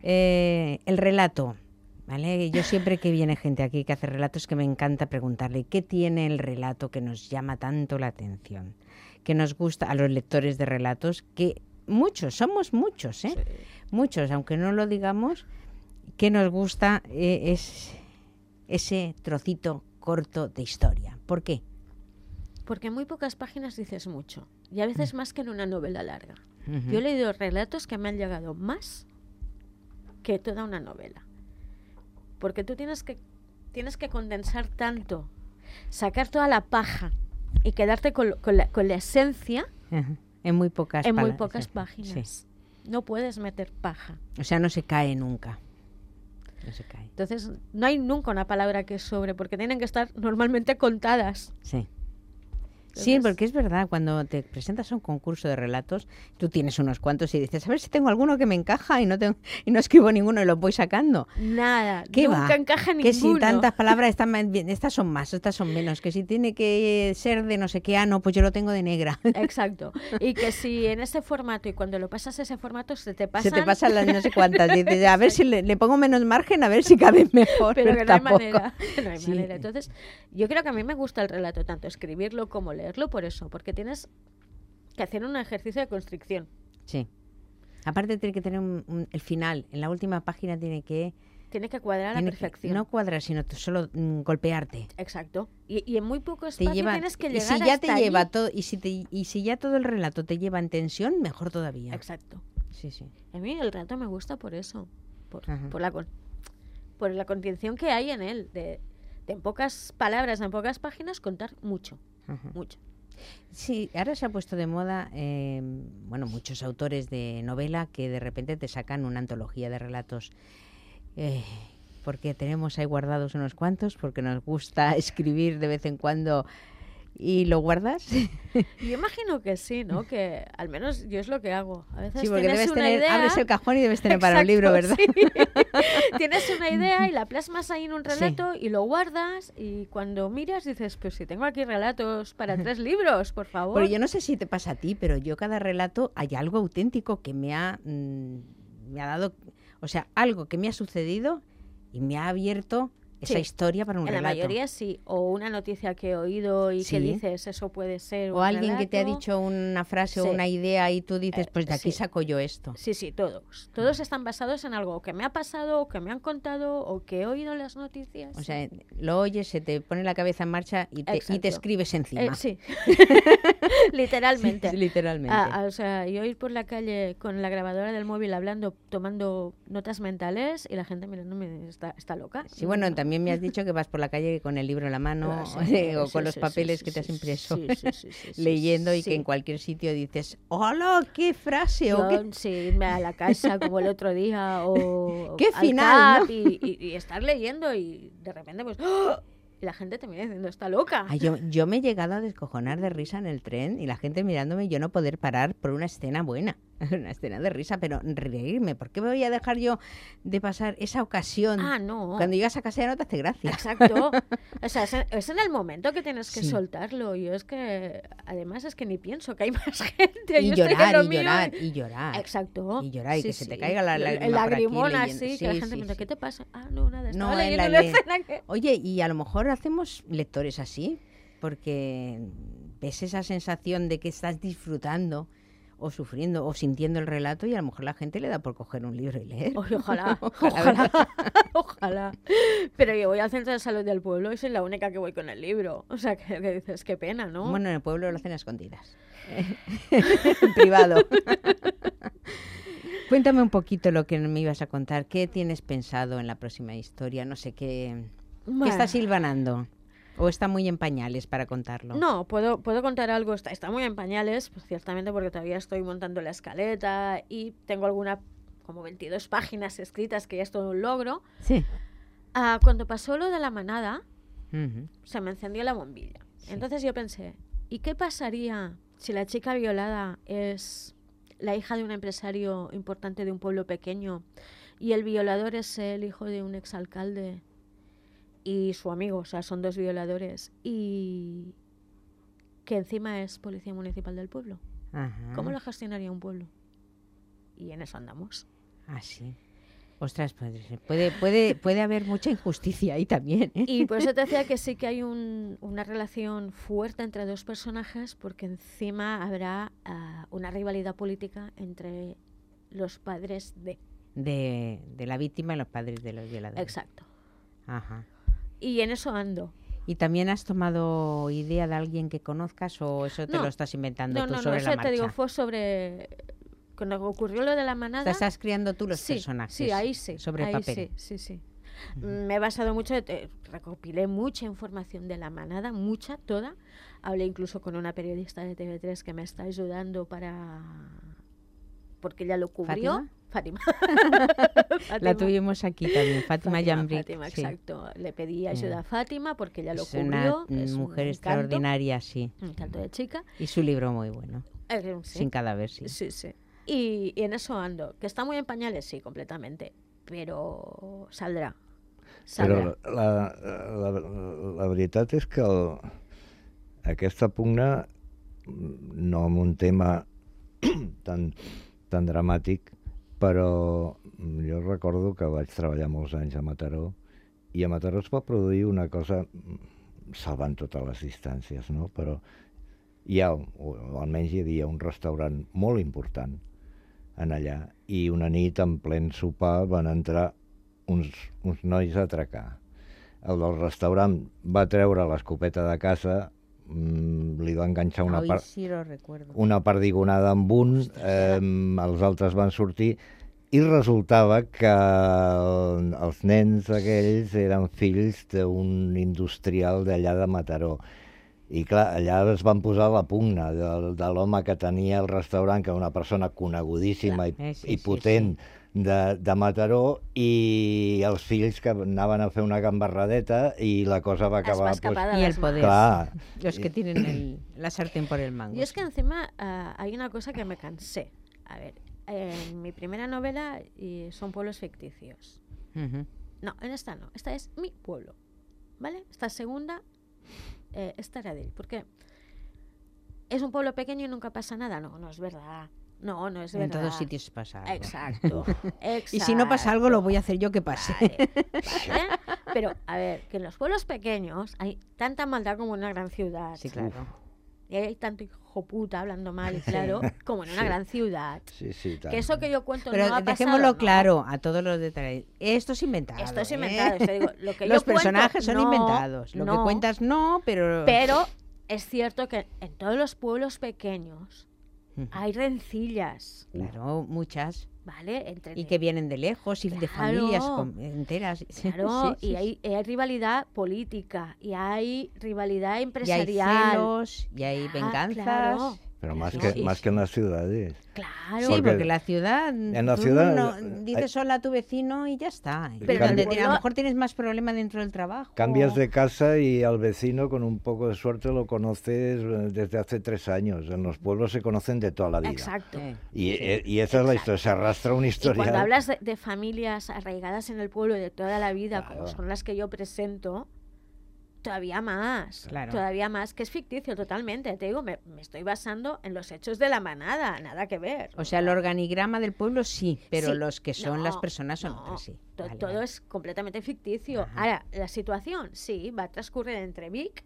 El relato, ¿vale? Yo siempre que viene gente aquí que hace relatos, que me encanta preguntarle qué tiene el relato que nos llama tanto la atención, que nos gusta a los lectores de relatos, que somos muchos, ¿eh? Sí. Muchos, aunque no lo digamos, que nos gusta es ese trocito corto de historia. ¿Por qué? Porque en muy pocas páginas dices mucho, y a veces más que en una novela larga. Yo he leído relatos que me han llegado más que toda una novela. Porque tú tienes que condensar tanto, sacar toda la paja y quedarte con la esencia en muy pocas páginas. Sí. No puedes meter paja. O sea, no se cae nunca. No se cae. Entonces, no hay nunca una palabra que sobre, porque tienen que estar normalmente contadas. Sí. Sí, porque es verdad, cuando te presentas a un concurso de relatos, tú tienes unos cuantos y dices, a ver si tengo alguno que me encaja y no escribo ninguno y los voy sacando. Nada, ¿Qué nunca va? encaja ninguno. Que si tantas palabras estas son más, estas son menos, que si tiene que ser de no sé qué, no, pues yo lo tengo de negra. Exacto. Y que si en ese formato y cuando lo pasas a ese formato se te pasan las no sé cuántas. Dices, a ver si le pongo menos margen, a ver si cabe mejor. Pero que no hay manera. No hay Sí. manera. Entonces, yo creo que a mí me gusta el relato, tanto escribirlo como leerlo, por eso, porque tienes que hacer un ejercicio de constricción. Sí. Aparte tiene que tener el final, en la última página tiene que cuadrar a la perfección. No cuadrar, sino solo golpearte. Exacto. Y en muy poco espacio tienes que llegar si ya hasta te lleva allí. todo y si ya todo el relato te lleva en tensión, mejor todavía. Exacto. Sí, sí. A mí el relato me gusta por eso, por la contención que hay en él, de en pocas palabras, en pocas páginas, contar mucho. Mucho. Sí, ahora se ha puesto de moda, muchos autores de novela que de repente te sacan una antología de relatos, porque tenemos ahí guardados unos cuantos, porque nos gusta escribir de vez en cuando y lo guardas. Yo imagino que sí, ¿no? Que al menos yo es lo que hago. A veces sí, porque tienes una idea, abres el cajón y debes tener para un libro, ¿verdad? Sí. Tienes una idea y la plasmas ahí en un relato y lo guardas y cuando miras dices, pues si tengo aquí relatos para 3 libros, por favor. Pero yo no sé si te pasa a ti, pero yo cada relato hay algo auténtico que me ha dado, o sea, algo que me ha sucedido y me ha abierto esa historia para un relato. En la mayoría sí, o una noticia que he oído y que dices, eso puede ser o alguien que te ha dicho una frase o una idea y tú dices, pues de aquí saco yo esto. Sí, todos están basados en algo que me ha pasado, o que me han contado, o que he oído en las noticias. O sea, lo oyes, se te pone la cabeza en marcha y te escribes encima. Sí, literalmente. Sí, literalmente. O sea, yo ir por la calle con la grabadora del móvil hablando, tomando notas mentales y la gente mirándome, está loca. Sí, bueno, también me has dicho que vas por la calle con el libro en la mano o con los papeles que te has impreso leyendo y que en cualquier sitio dices, ¡hola, qué frase! Sí, irme a la casa como el otro día o ¡qué final! ¿no? y estar leyendo y de repente pues... ¡oh! Y la gente te mira diciendo, está loca. Ay, yo me he llegado a descojonar de risa en el tren y la gente mirándome y yo no poder parar por una escena buena, una escena de risa, pero reírme. ¿Por qué me voy a dejar yo de pasar esa ocasión? No. Cuando llegas a casa ya no te hace gracia. Exacto. O sea, es en el momento que tienes que soltarlo. Yo es que, además, es que ni pienso que hay más gente. Y yo llorar. Exacto. Y llorar y que se te caiga la lagrimona así, que la gente me dice, ¿qué te pasa? No, nada, estaba leyendo la escena que... Oye, y a lo mejor hacemos lectores así, porque ves esa sensación de que estás disfrutando o sufriendo o sintiendo el relato y a lo mejor la gente le da por coger un libro y leer. Oye, ojalá. Pero yo voy al centro de salud del pueblo y soy la única que voy con el libro. O sea, que dices, qué pena, ¿no? Bueno, en el pueblo lo hacen a escondidas. En privado. Cuéntame un poquito lo que me ibas a contar. ¿Qué tienes pensado en la próxima historia? No sé qué... ¿Qué estás hilvanando? ¿O está muy en pañales para contarlo? No, puedo contar algo. Está muy en pañales, pues, ciertamente, porque todavía estoy montando la escaleta y tengo como 22 páginas escritas, que ya es todo un logro. Sí. Cuando pasó lo de la manada, se me encendió la bombilla. Sí. Entonces yo pensé, ¿y qué pasaría si la chica violada es la hija de un empresario importante de un pueblo pequeño y el violador es el hijo de un exalcalde y su amigo, o sea, son 2 violadores y que encima es policía municipal del pueblo. Ajá. ¿Cómo lo gestionaría un pueblo? Y en eso andamos. Ah, sí. Ostras, puede haber mucha injusticia ahí también, ¿eh? Y por eso te decía que sí que hay una relación fuerte entre 2 personajes, porque encima habrá una rivalidad política entre los padres de la víctima y los padres de los violadores. Exacto. Ajá. Y en eso ando. ¿Y también has tomado idea de alguien que conozcas o eso te lo estás inventando tú sobre la eso marcha? te digo, fue sobre... Cuando ocurrió lo de la manada... O sea, estás creando tú los personajes. Sí, ahí sí. Sobre ahí papel. Sí. Me he basado mucho, recopilé mucha información de la manada, toda. Hablé incluso con una periodista de TV3 que me está ayudando porque ella lo cubrió. Fátima. La tuvimos aquí también, Fátima Yambric. Fátima, exacto. Le pedí ayuda a Fátima porque ella lo es cubrió. Es una mujer extraordinaria, sí. Un encanto de chica. Y su libro muy bueno. Sí. Sin cadáver, sí. Sí. Y en eso ando. Que está muy en pañales, sí, completamente. Pero saldrà. Però la veritat és que aquesta pugna, no amb un tema tan dramàtic, però jo recordo que vaig treballar molts anys a Mataró i a Mataró es va produir una cosa, salvant totes les distàncies, no? Però hi ha, o almenys hi havia un restaurant molt important en allà i una nit en plen sopar van entrar uns nois a atracar. El del restaurant va treure l'escopeta de casa, li va enganxar una perdigonada amb un, els altres van sortir i resultava que els nens aquells eren fills d'un industrial d'allà de Mataró. I clar, allà es van posar la pugna de l'home que tenia el restaurant, que era una persona conegudíssima i potent de Mataró, i els fills que anaven a fer una gambarradeta i la cosa va acabar... Y el poder. Clar. Los que tienen la sartén por el mango. Y es que encima hay una cosa que me cansé. A ver, en mi primera novela son pueblos ficticios. No, en esta no. Esta es mi pueblo, ¿vale? Esta segunda... esta era de él, porque es un pueblo pequeño y nunca pasa nada. No es verdad. No es verdad. En todos sitios pasa algo. Exacto. Y si no pasa algo, lo voy a hacer yo que pase. Vale. Pero, a ver, que en los pueblos pequeños hay tanta maldad como en una gran ciudad. Sí, claro. Y hay tanto hijo puta hablando mal, claro, como en una gran ciudad. Sí, que eso que yo cuento pero no ha pasado. Pero dejémoslo claro a todos los detalles. Esto es inventado. Esto es inventado. Te digo, lo que los yo personajes cuento, son inventados. Lo que cuentas no, pero... Pero es cierto que en todos los pueblos pequeños hay rencillas. Claro, muchas. ¿Vale? Y que vienen de lejos y de familias enteras. Claro, y hay rivalidad política, y hay rivalidad empresarial. Y hay celos, y hay venganzas. Claro. Pero más que en las ciudades. Claro. Sí, porque la ciudad, dices hola a tu vecino y ya está. Pero a lo mejor tienes más problema dentro del trabajo. Cambias de casa y al vecino con un poco de suerte lo conoces desde hace 3 años. En los pueblos se conocen de toda la vida. Exacto. Y esa es la historia, se arrastra una historia. Y cuando hablas de familias arraigadas en el pueblo de toda la vida, como son las que yo presento, todavía más, que es ficticio totalmente. Te digo, me estoy basando en los hechos de la manada, nada que ver. O sea, el organigrama del pueblo sí, pero los que son las personas son otras, sí. Todo es completamente ficticio. Ajá. Ahora, la situación, sí, va a transcurrir entre Vic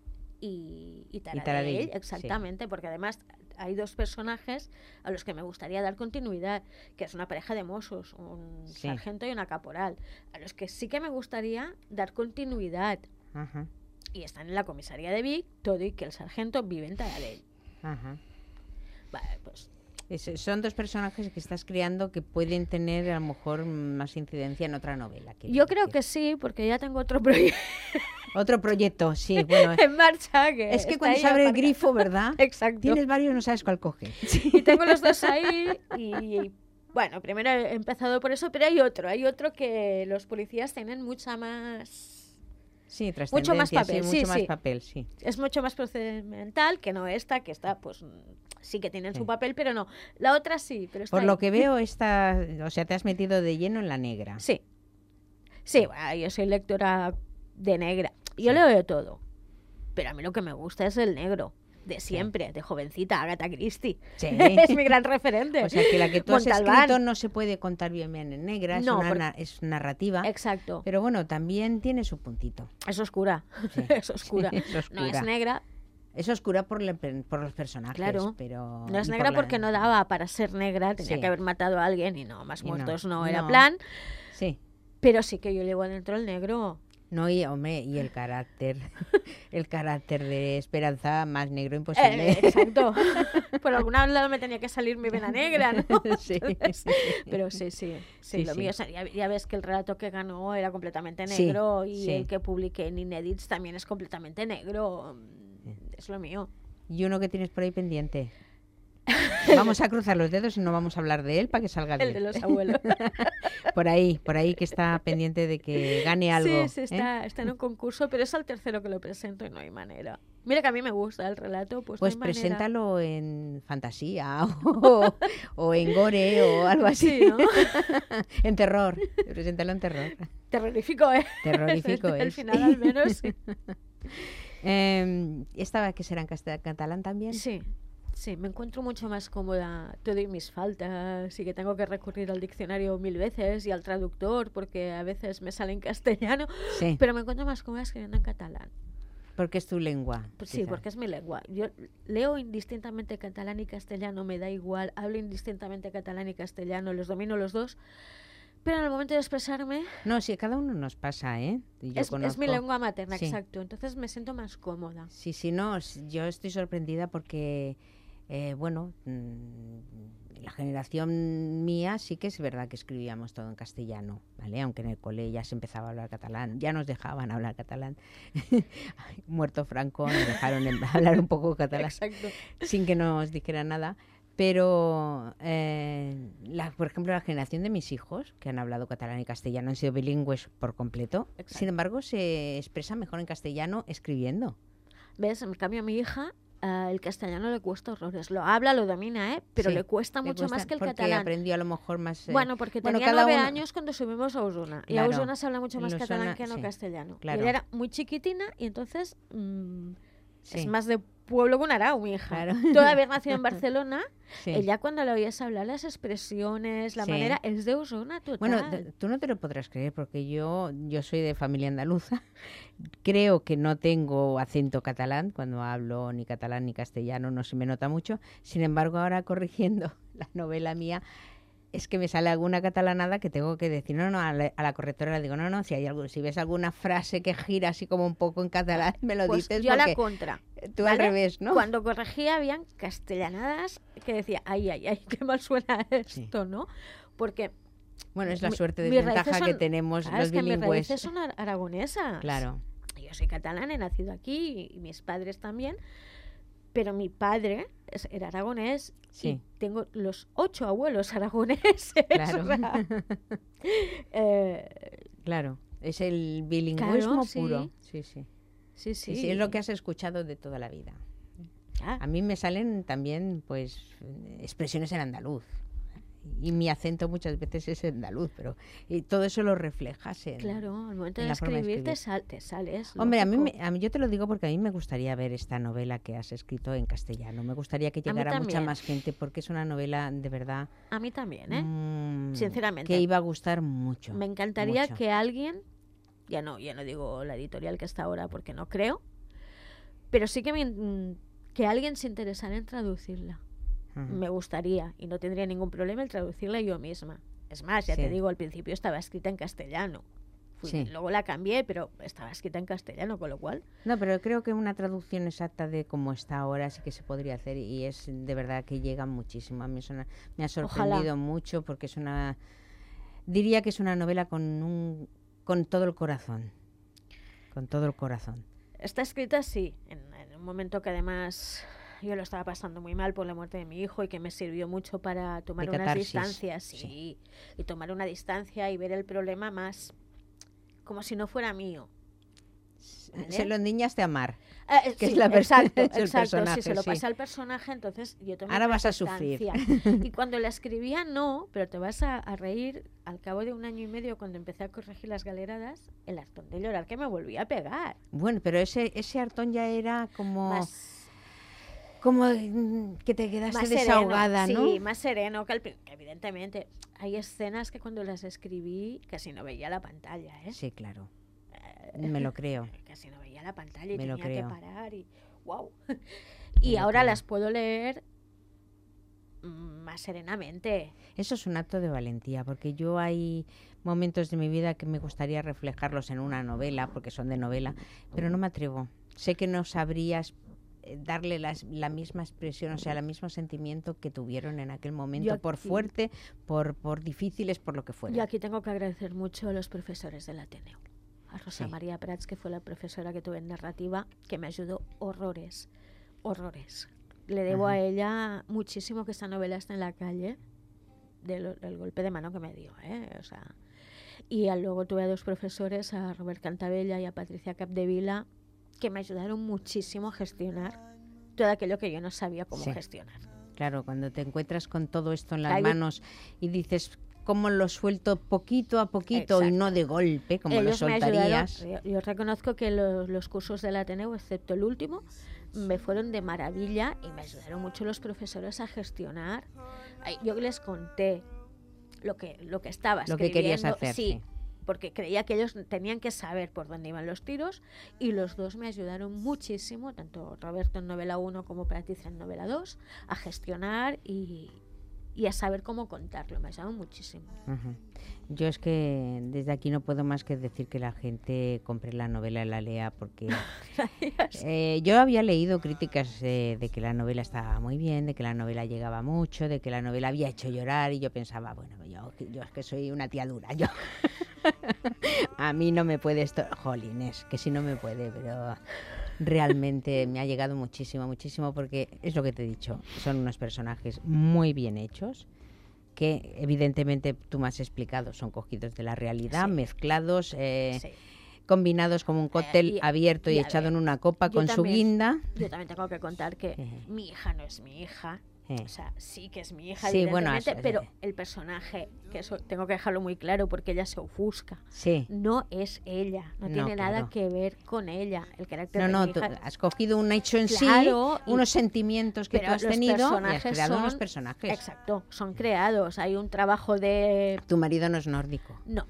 y Taradell, exactamente, porque además hay 2 personajes a los que me gustaría dar continuidad, que es una pareja de mozos, un sargento y una caporal, a los que sí que me gustaría dar continuidad. Ajá. Y están en la comisaría de Vic, todo y que el sargento vive en Taradell. Ajá. Vale, pues... Son 2 personajes que estás creando que pueden tener a lo mejor más incidencia en otra novela. Yo creo que sí, porque ya tengo otro proyecto. Otro proyecto, sí, bueno. En marcha. Que es que cuando se abre el grifo, ¿verdad? Exacto. Tienes varios, no sabes cuál coger. Sí. Y tengo los 2 ahí y bueno, primero he empezado por eso, pero hay otro que los policías tienen mucha más... Sí, mucho más trascendencia, papel, sí, mucho más papel, sí. Es mucho más procedimental que no esta, que está, pues sí que tienen Sí. su papel, pero no. La otra sí, pero está Por lo ahí. que veo, o sea, te has metido de lleno en la negra. Sí. Sí, bueno, yo soy lectora de negra. Yo leo de todo. Pero a mí lo que me gusta es el negro. De siempre, de jovencita, Agatha Christie. Sí. Es mi gran referente. O sea, que la que tú has Montalbán. escrito no se puede contar bien en negra, No, es narrativa. Exacto. Pero bueno, también tiene su puntito. Es oscura. Sí. Es oscura. Sí, es oscura. No es negra. Es oscura por los personajes, Claro. pero... No es y negra por la- porque no daba para ser negra. Tenía Sí. que haber matado a alguien y no, más Y no, muertos no era no. plan. Sí. Pero sí que yo llevo adentro el negro. No, y hombre, y el carácter de Esperanza más negro imposible. Exacto. Por algún lado me tenía que salir mi vena negra, ¿no? Sí. Entonces, pero sí, Sí, lo sí. mío, ya ves que el relato que ganó era completamente Sí, negro y sí. el que publiqué en Inédits también es completamente negro. Es lo mío. Y uno que tienes por ahí pendiente. Vamos a cruzar los dedos y no vamos a hablar de él para que salga bien. El de los abuelos. Por ahí que está pendiente de que gane algo. Sí, está en un concurso, pero es el tercero que lo presento y no hay manera. Mira que a mí me gusta el relato, pues no Pues hay manera. preséntalo en fantasía o en gore o algo así. Sí, ¿no? En terror. Preséntalo en terror. Terrorífico, ¿eh? Terrorífico Al es. final, al menos, sí. ¿Esta que será en catalán también? Sí, me encuentro mucho más cómoda. Te doy mis faltas y que tengo que recurrir al diccionario 1000 veces y al traductor porque a veces me sale en castellano, Sí. pero me encuentro más cómoda escribiendo en catalán. Porque es tu lengua. Pues sí, quizá. porque es mi lengua. Yo leo indistintamente catalán y castellano, me da igual. Hablo indistintamente catalán y castellano, los domino los dos. Pero en el momento de expresarme, No, sí, cada uno nos pasa, ¿eh? Y yo es mi conozco- lengua materna, Sí. exacto. Entonces me siento más cómoda. Sí, no, yo estoy sorprendida porque, la generación mía sí que es verdad que escribíamos todo en castellano, ¿vale? Aunque en el cole ya se empezaba a hablar catalán, ya nos dejaban hablar catalán. Muerto Franco, nos dejaron hablar un poco catalán Exacto. sin que nos dijera nada. Pero, por ejemplo, la generación de mis hijos, que han hablado catalán y castellano, han sido bilingües por completo. Exacto. Sin embargo, se expresa mejor en castellano escribiendo. ¿Ves? En cambio a mi hija el castellano le cuesta horrores. Lo habla, lo domina, pero Sí, le cuesta le mucho cuesta más que el porque catalán. aprendió a lo mejor más... Bueno, porque tenía cada 9 uno- años cuando subimos a Osuna. Y Claro. a Osuna se habla mucho más En catalán Osuna, que no sí, castellano. claro. Y ella era muy chiquitina y entonces Sí. es más de pueblo que un arao, mi hija. Claro. Todavía nació en Barcelona. Sí. Ella cuando la oyes hablar, las expresiones, la Sí. manera, es de Osuna total. Bueno, tú no te lo podrás creer porque yo soy de familia andaluza. Creo que no tengo acento catalán cuando hablo ni catalán ni castellano, no se me nota mucho. Sin embargo, ahora corrigiendo la novela mía, es que me sale alguna catalanada que tengo que decir, no, a la correctora le digo, no, si ves alguna frase que gira así como un poco en catalán, me lo Pues dices yo a la porque contra. tú al ¿vale? revés, ¿no? Cuando corregía habían castellanadas que decía, ay, qué mal suena esto, ¿no? Porque Bueno, es la suerte de mis ventaja raíces que son- tenemos claro, los es que mis bilingües. raíces son aragonesas. Claro. Yo soy catalana, he nacido aquí y mis padres también, pero mi padre era aragonés Sí. y tengo los 8 abuelos aragoneses. Claro. o sea, Claro, es el bilingüismo Claro, sí. puro. Sí. sí, Sí, es lo que has escuchado de toda la vida. Ah, A mí me salen también, pues, expresiones en andaluz. Y mi acento muchas veces es andaluz, pero y todo eso lo reflejas en... claro, al momento en de la forma de escribir te escribir. sales. Hombre, lógico. a mí yo te lo digo porque a mí me gustaría ver esta novela que has escrito en castellano. Me gustaría que A mí llegara mucha también. más gente porque es una novela de verdad A mí también, ¿eh? que Sinceramente. iba a gustar mucho. Me encantaría mucho. que alguien, ya no digo la editorial que está ahora porque no creo, pero sí que alguien se interesara en traducirla. Ujú. Me gustaría y no tendría ningún problema en traducirla yo misma. Es más, ya Sí. te digo, al principio estaba escrita en castellano. Sí. Luego la cambié, pero estaba escrita en castellano, con lo cual... No, pero creo que una traducción exacta de cómo está ahora sí que se podría hacer y es de verdad que llega muchísimo. A mí me ha sorprendido Ojalá. mucho porque diría que es una novela con todo el corazón. Con todo el corazón. Está escrita así, en un momento que además yo lo estaba pasando muy mal por la muerte de mi hijo y que me sirvió mucho para tomar De unas catarsis, distancias, sí. y tomar una distancia y ver el problema más como si no fuera mío. ¿vale? Se lo endiñaste a Mar. Que Sí, es la exacto, es el exacto. personaje, Si se lo sí. pasa al personaje, entonces yo tomé Ahora una vas a sufrir. constancia. Y cuando la escribía, no, pero te vas a reír. Al cabo de 1 año y medio, cuando empecé a corregir las galeradas, el hartón de llorar que me volvía a pegar. Bueno, pero ese hartón ya era como que te quedaste Más desahogada, sereno, ¿no? Sí, más sereno que evidentemente hay escenas que cuando las escribí casi no veía la pantalla, ¿eh? Sí, claro. Me lo creo. Casi no veía la pantalla y Me lo tenía creo. que parar y wow. Y ahora las puedo leer más serenamente. Eso es un acto de valentía, porque yo hay momentos de mi vida que me gustaría reflejarlos en una novela, porque son de novela, pero no me atrevo. Sé que no sabrías darle la misma expresión, o sea, el mismo sentimiento que tuvieron en aquel momento, Yo por aquí- fuerte, por difíciles, por lo que fuera. Yo aquí tengo que agradecer mucho a los profesores del Ateneo. A Rosa Sí. María Prats, que fue la profesora que tuve en narrativa, que me ayudó horrores. Le debo a ella muchísimo que esta novela está en la calle del golpe de mano que me dio, ¿eh? O sea, y luego tuve a 2 profesores, a Robert Cantabella y a Patricia Capdevila, que me ayudaron muchísimo a gestionar todo aquello que yo no sabía cómo Sí. gestionar. Claro, cuando te encuentras con todo esto en las Ahí- manos y dices cómo lo suelto poquito a poquito y Exacto. no de golpe, como lo Ellos me soltarías. ayudaron. Yo reconozco que los cursos del Ateneo, excepto el último, me fueron de maravilla y me ayudaron mucho los profesores a gestionar. Ay, yo les conté lo que estaba Lo que querías escribiendo, hacer, sí, sí. porque creía que ellos tenían que saber por dónde iban los tiros y los 2 me ayudaron muchísimo, tanto Roberto en novela 1 como Patricia en novela 2, a gestionar y a saber cómo contarlo. Me ayudaron muchísimo. Ujú. Yo es que desde aquí no puedo más que decir que la gente compre la novela y la lea, porque yo había leído críticas de que la novela estaba muy bien, de que la novela llegaba mucho, de que la novela había hecho llorar, y yo pensaba, bueno, yo es que soy una tía dura, yo a mí no me puede esto, jolines, que sí no me puede, pero realmente me ha llegado muchísimo, muchísimo, porque es lo que te he dicho, son unos personajes muy bien hechos, que evidentemente tú me has explicado, son cogidos de la realidad, Sí. mezclados, Sí. combinados como un cóctel y- abierto y y a echado ver, en una copa yo con su también- guinda. Yo también tengo que contar que mi hija no es mi hija. O sea, sí que es mi hija, Sí, bueno, evidentemente, eso- pero el personaje, que eso tengo que dejarlo muy claro porque ella se ofusca. Sí. No es ella, no, No, tiene nada claro. que ver con ella. El carácter No, de no, mi tú hija. has cogido un hecho en Claro, sí, unos sentimientos que tú pero has los tenido y has personajes creado unos son- personajes. Exacto, son creados. Hay un trabajo de... Tu marido no es nórdico. No.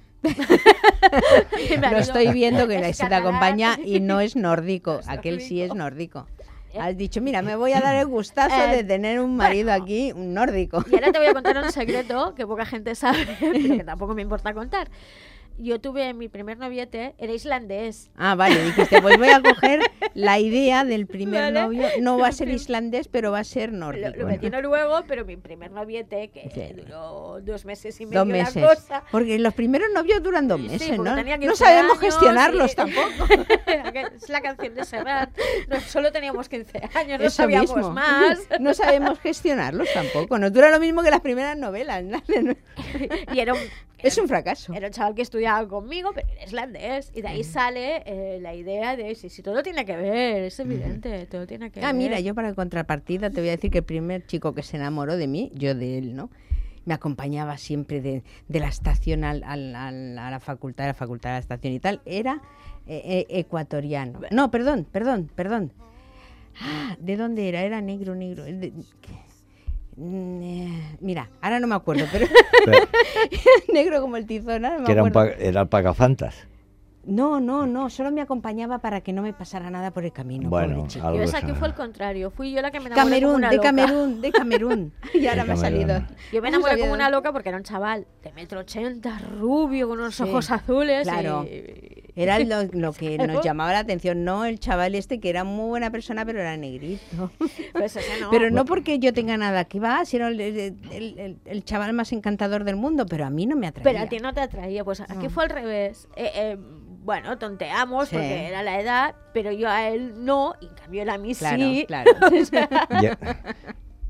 Lo estoy viendo que es se te catalán. acompaña y no es nórdico. Aquel sí es nórdico. Has dicho, mira, me voy a dar el gustazo de tener un marido aquí, un nórdico. Y ahora te voy a contar un secreto que poca gente sabe, pero que tampoco me importa contar. Yo tuve mi primer noviete, era islandés. Ah, vale, dijiste, pues voy a coger la idea del primer Vale. novio. No va a ser islandés, pero va a ser nórdico. Lo metí noruego, pero mi primer noviete, que Sí. duró 2 meses y medio 2 la meses. cosa. Porque los primeros novios duran 2 meses, Sí, porque ¿no? tenía No 15 sabemos años gestionarlos y- tampoco. Es la canción de Serrat. No, solo teníamos 15 años, no Eso sabíamos mismo. más. No sabemos gestionarlos tampoco. Nos dura lo mismo que las primeras novelas. Y era un, Es un fracaso. Era un chaval que estudiaba conmigo, pero era islandés. Y de ahí sale la idea de si todo tiene que ver, es evidente, todo tiene que ver. Ah, mira, yo para contrapartida te voy a decir que el primer chico que se enamoró de mí, yo de él, ¿no? Me acompañaba siempre de la estación a la facultad, de la estación y tal, era ecuatoriano. No, perdón. Ah, ¿de dónde era? Era negro. Mira, ahora no me acuerdo, pero negro como el tizón, ahora no me Que acuerdo. era el pagafantas. No, solo me acompañaba para que no me pasara nada por el camino. Bueno, pobre chico. algo Yo esa sabrá. que fue el contrario, fui yo la que me enamoré como una De loca. Camerún. Y ahora me ha Camerún. salido. Yo me No enamoré sabía como una dónde- loca porque era un chaval de 1,80 m, rubio, con unos Sí, ojos azules. claro. Y... Era lo que Claro. nos llamaba la atención, no el chaval este que era muy buena persona, pero era negrito. Pues ese no. Pero no porque yo tenga nada que va, sino el chaval más encantador del mundo, pero a mí no me atraía. Pero a ti no te atraía, pues aquí No. fue al revés. Bueno, tonteamos Sí. porque era la edad, pero yo a él no, y en cambio él a mí Claro, sí. claro. O sea, Ya-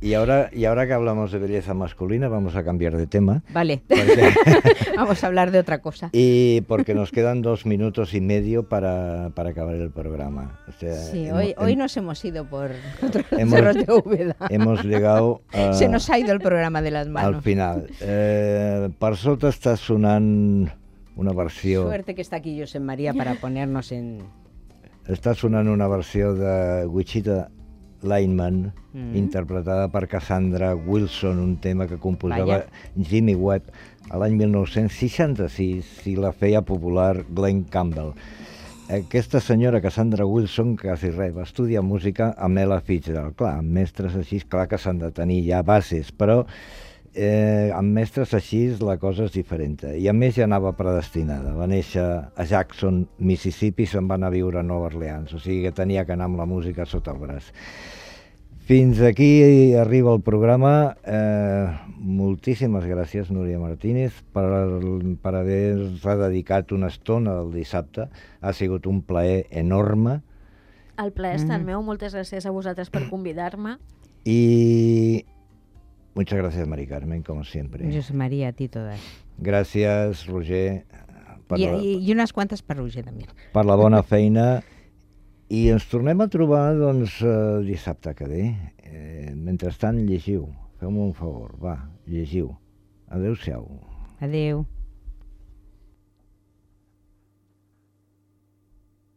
Y ahora que hablamos de belleza masculina, vamos a cambiar de tema. Vale, vamos a hablar de otra cosa. Y porque nos quedan 2 minutos y medio para acabar el programa. O sea, Sí, hoy nos hemos ido por otros hemos- cerros de Úbeda. Hemos llegado Se nos ha ido el programa de las manos. al final. Per sota està sonant una versió... Suerte que está aquí Josep María para ponernos en... Està sonant una versió de Wichita Lineman, interpretada per Cassandra Wilson, un tema que composava Jimmy Webb a l'any 1966 i la feia popular Glenn Campbell. Aquesta senyora, Cassandra Wilson, quasi res, va estudiar música amb Ella Fitzgerald. Clar, amb mestres així, clar que s'han de tenir ja bases, però amb mestres així la cosa és diferent. I a més ja anava predestinada. Va néixer a Jackson, Mississippi, i se'n va anar a viure a Nova Orleans, o sigui que tenia que anar amb la música sota el braç. Fins aquí arriba el programa. Moltíssimes gràcies, Núria Martínez, per haver-se dedicat una estona del dissabte. Ha sigut un plaer enorme. El plaer és tant meu. Moltes gràcies a vosaltres per convidar-me. Y muchas gracias, Mari Carmen, como siempre. Josep María, a ti todas. Gràcies, Roger, I unes quantes per Roger, també. per la bona feina. I ens tornem a trobar, doncs, dissabte que ve. Mentrestant, llegiu. Feu-me un favor, va, llegiu. Adéu-siau. Adéu.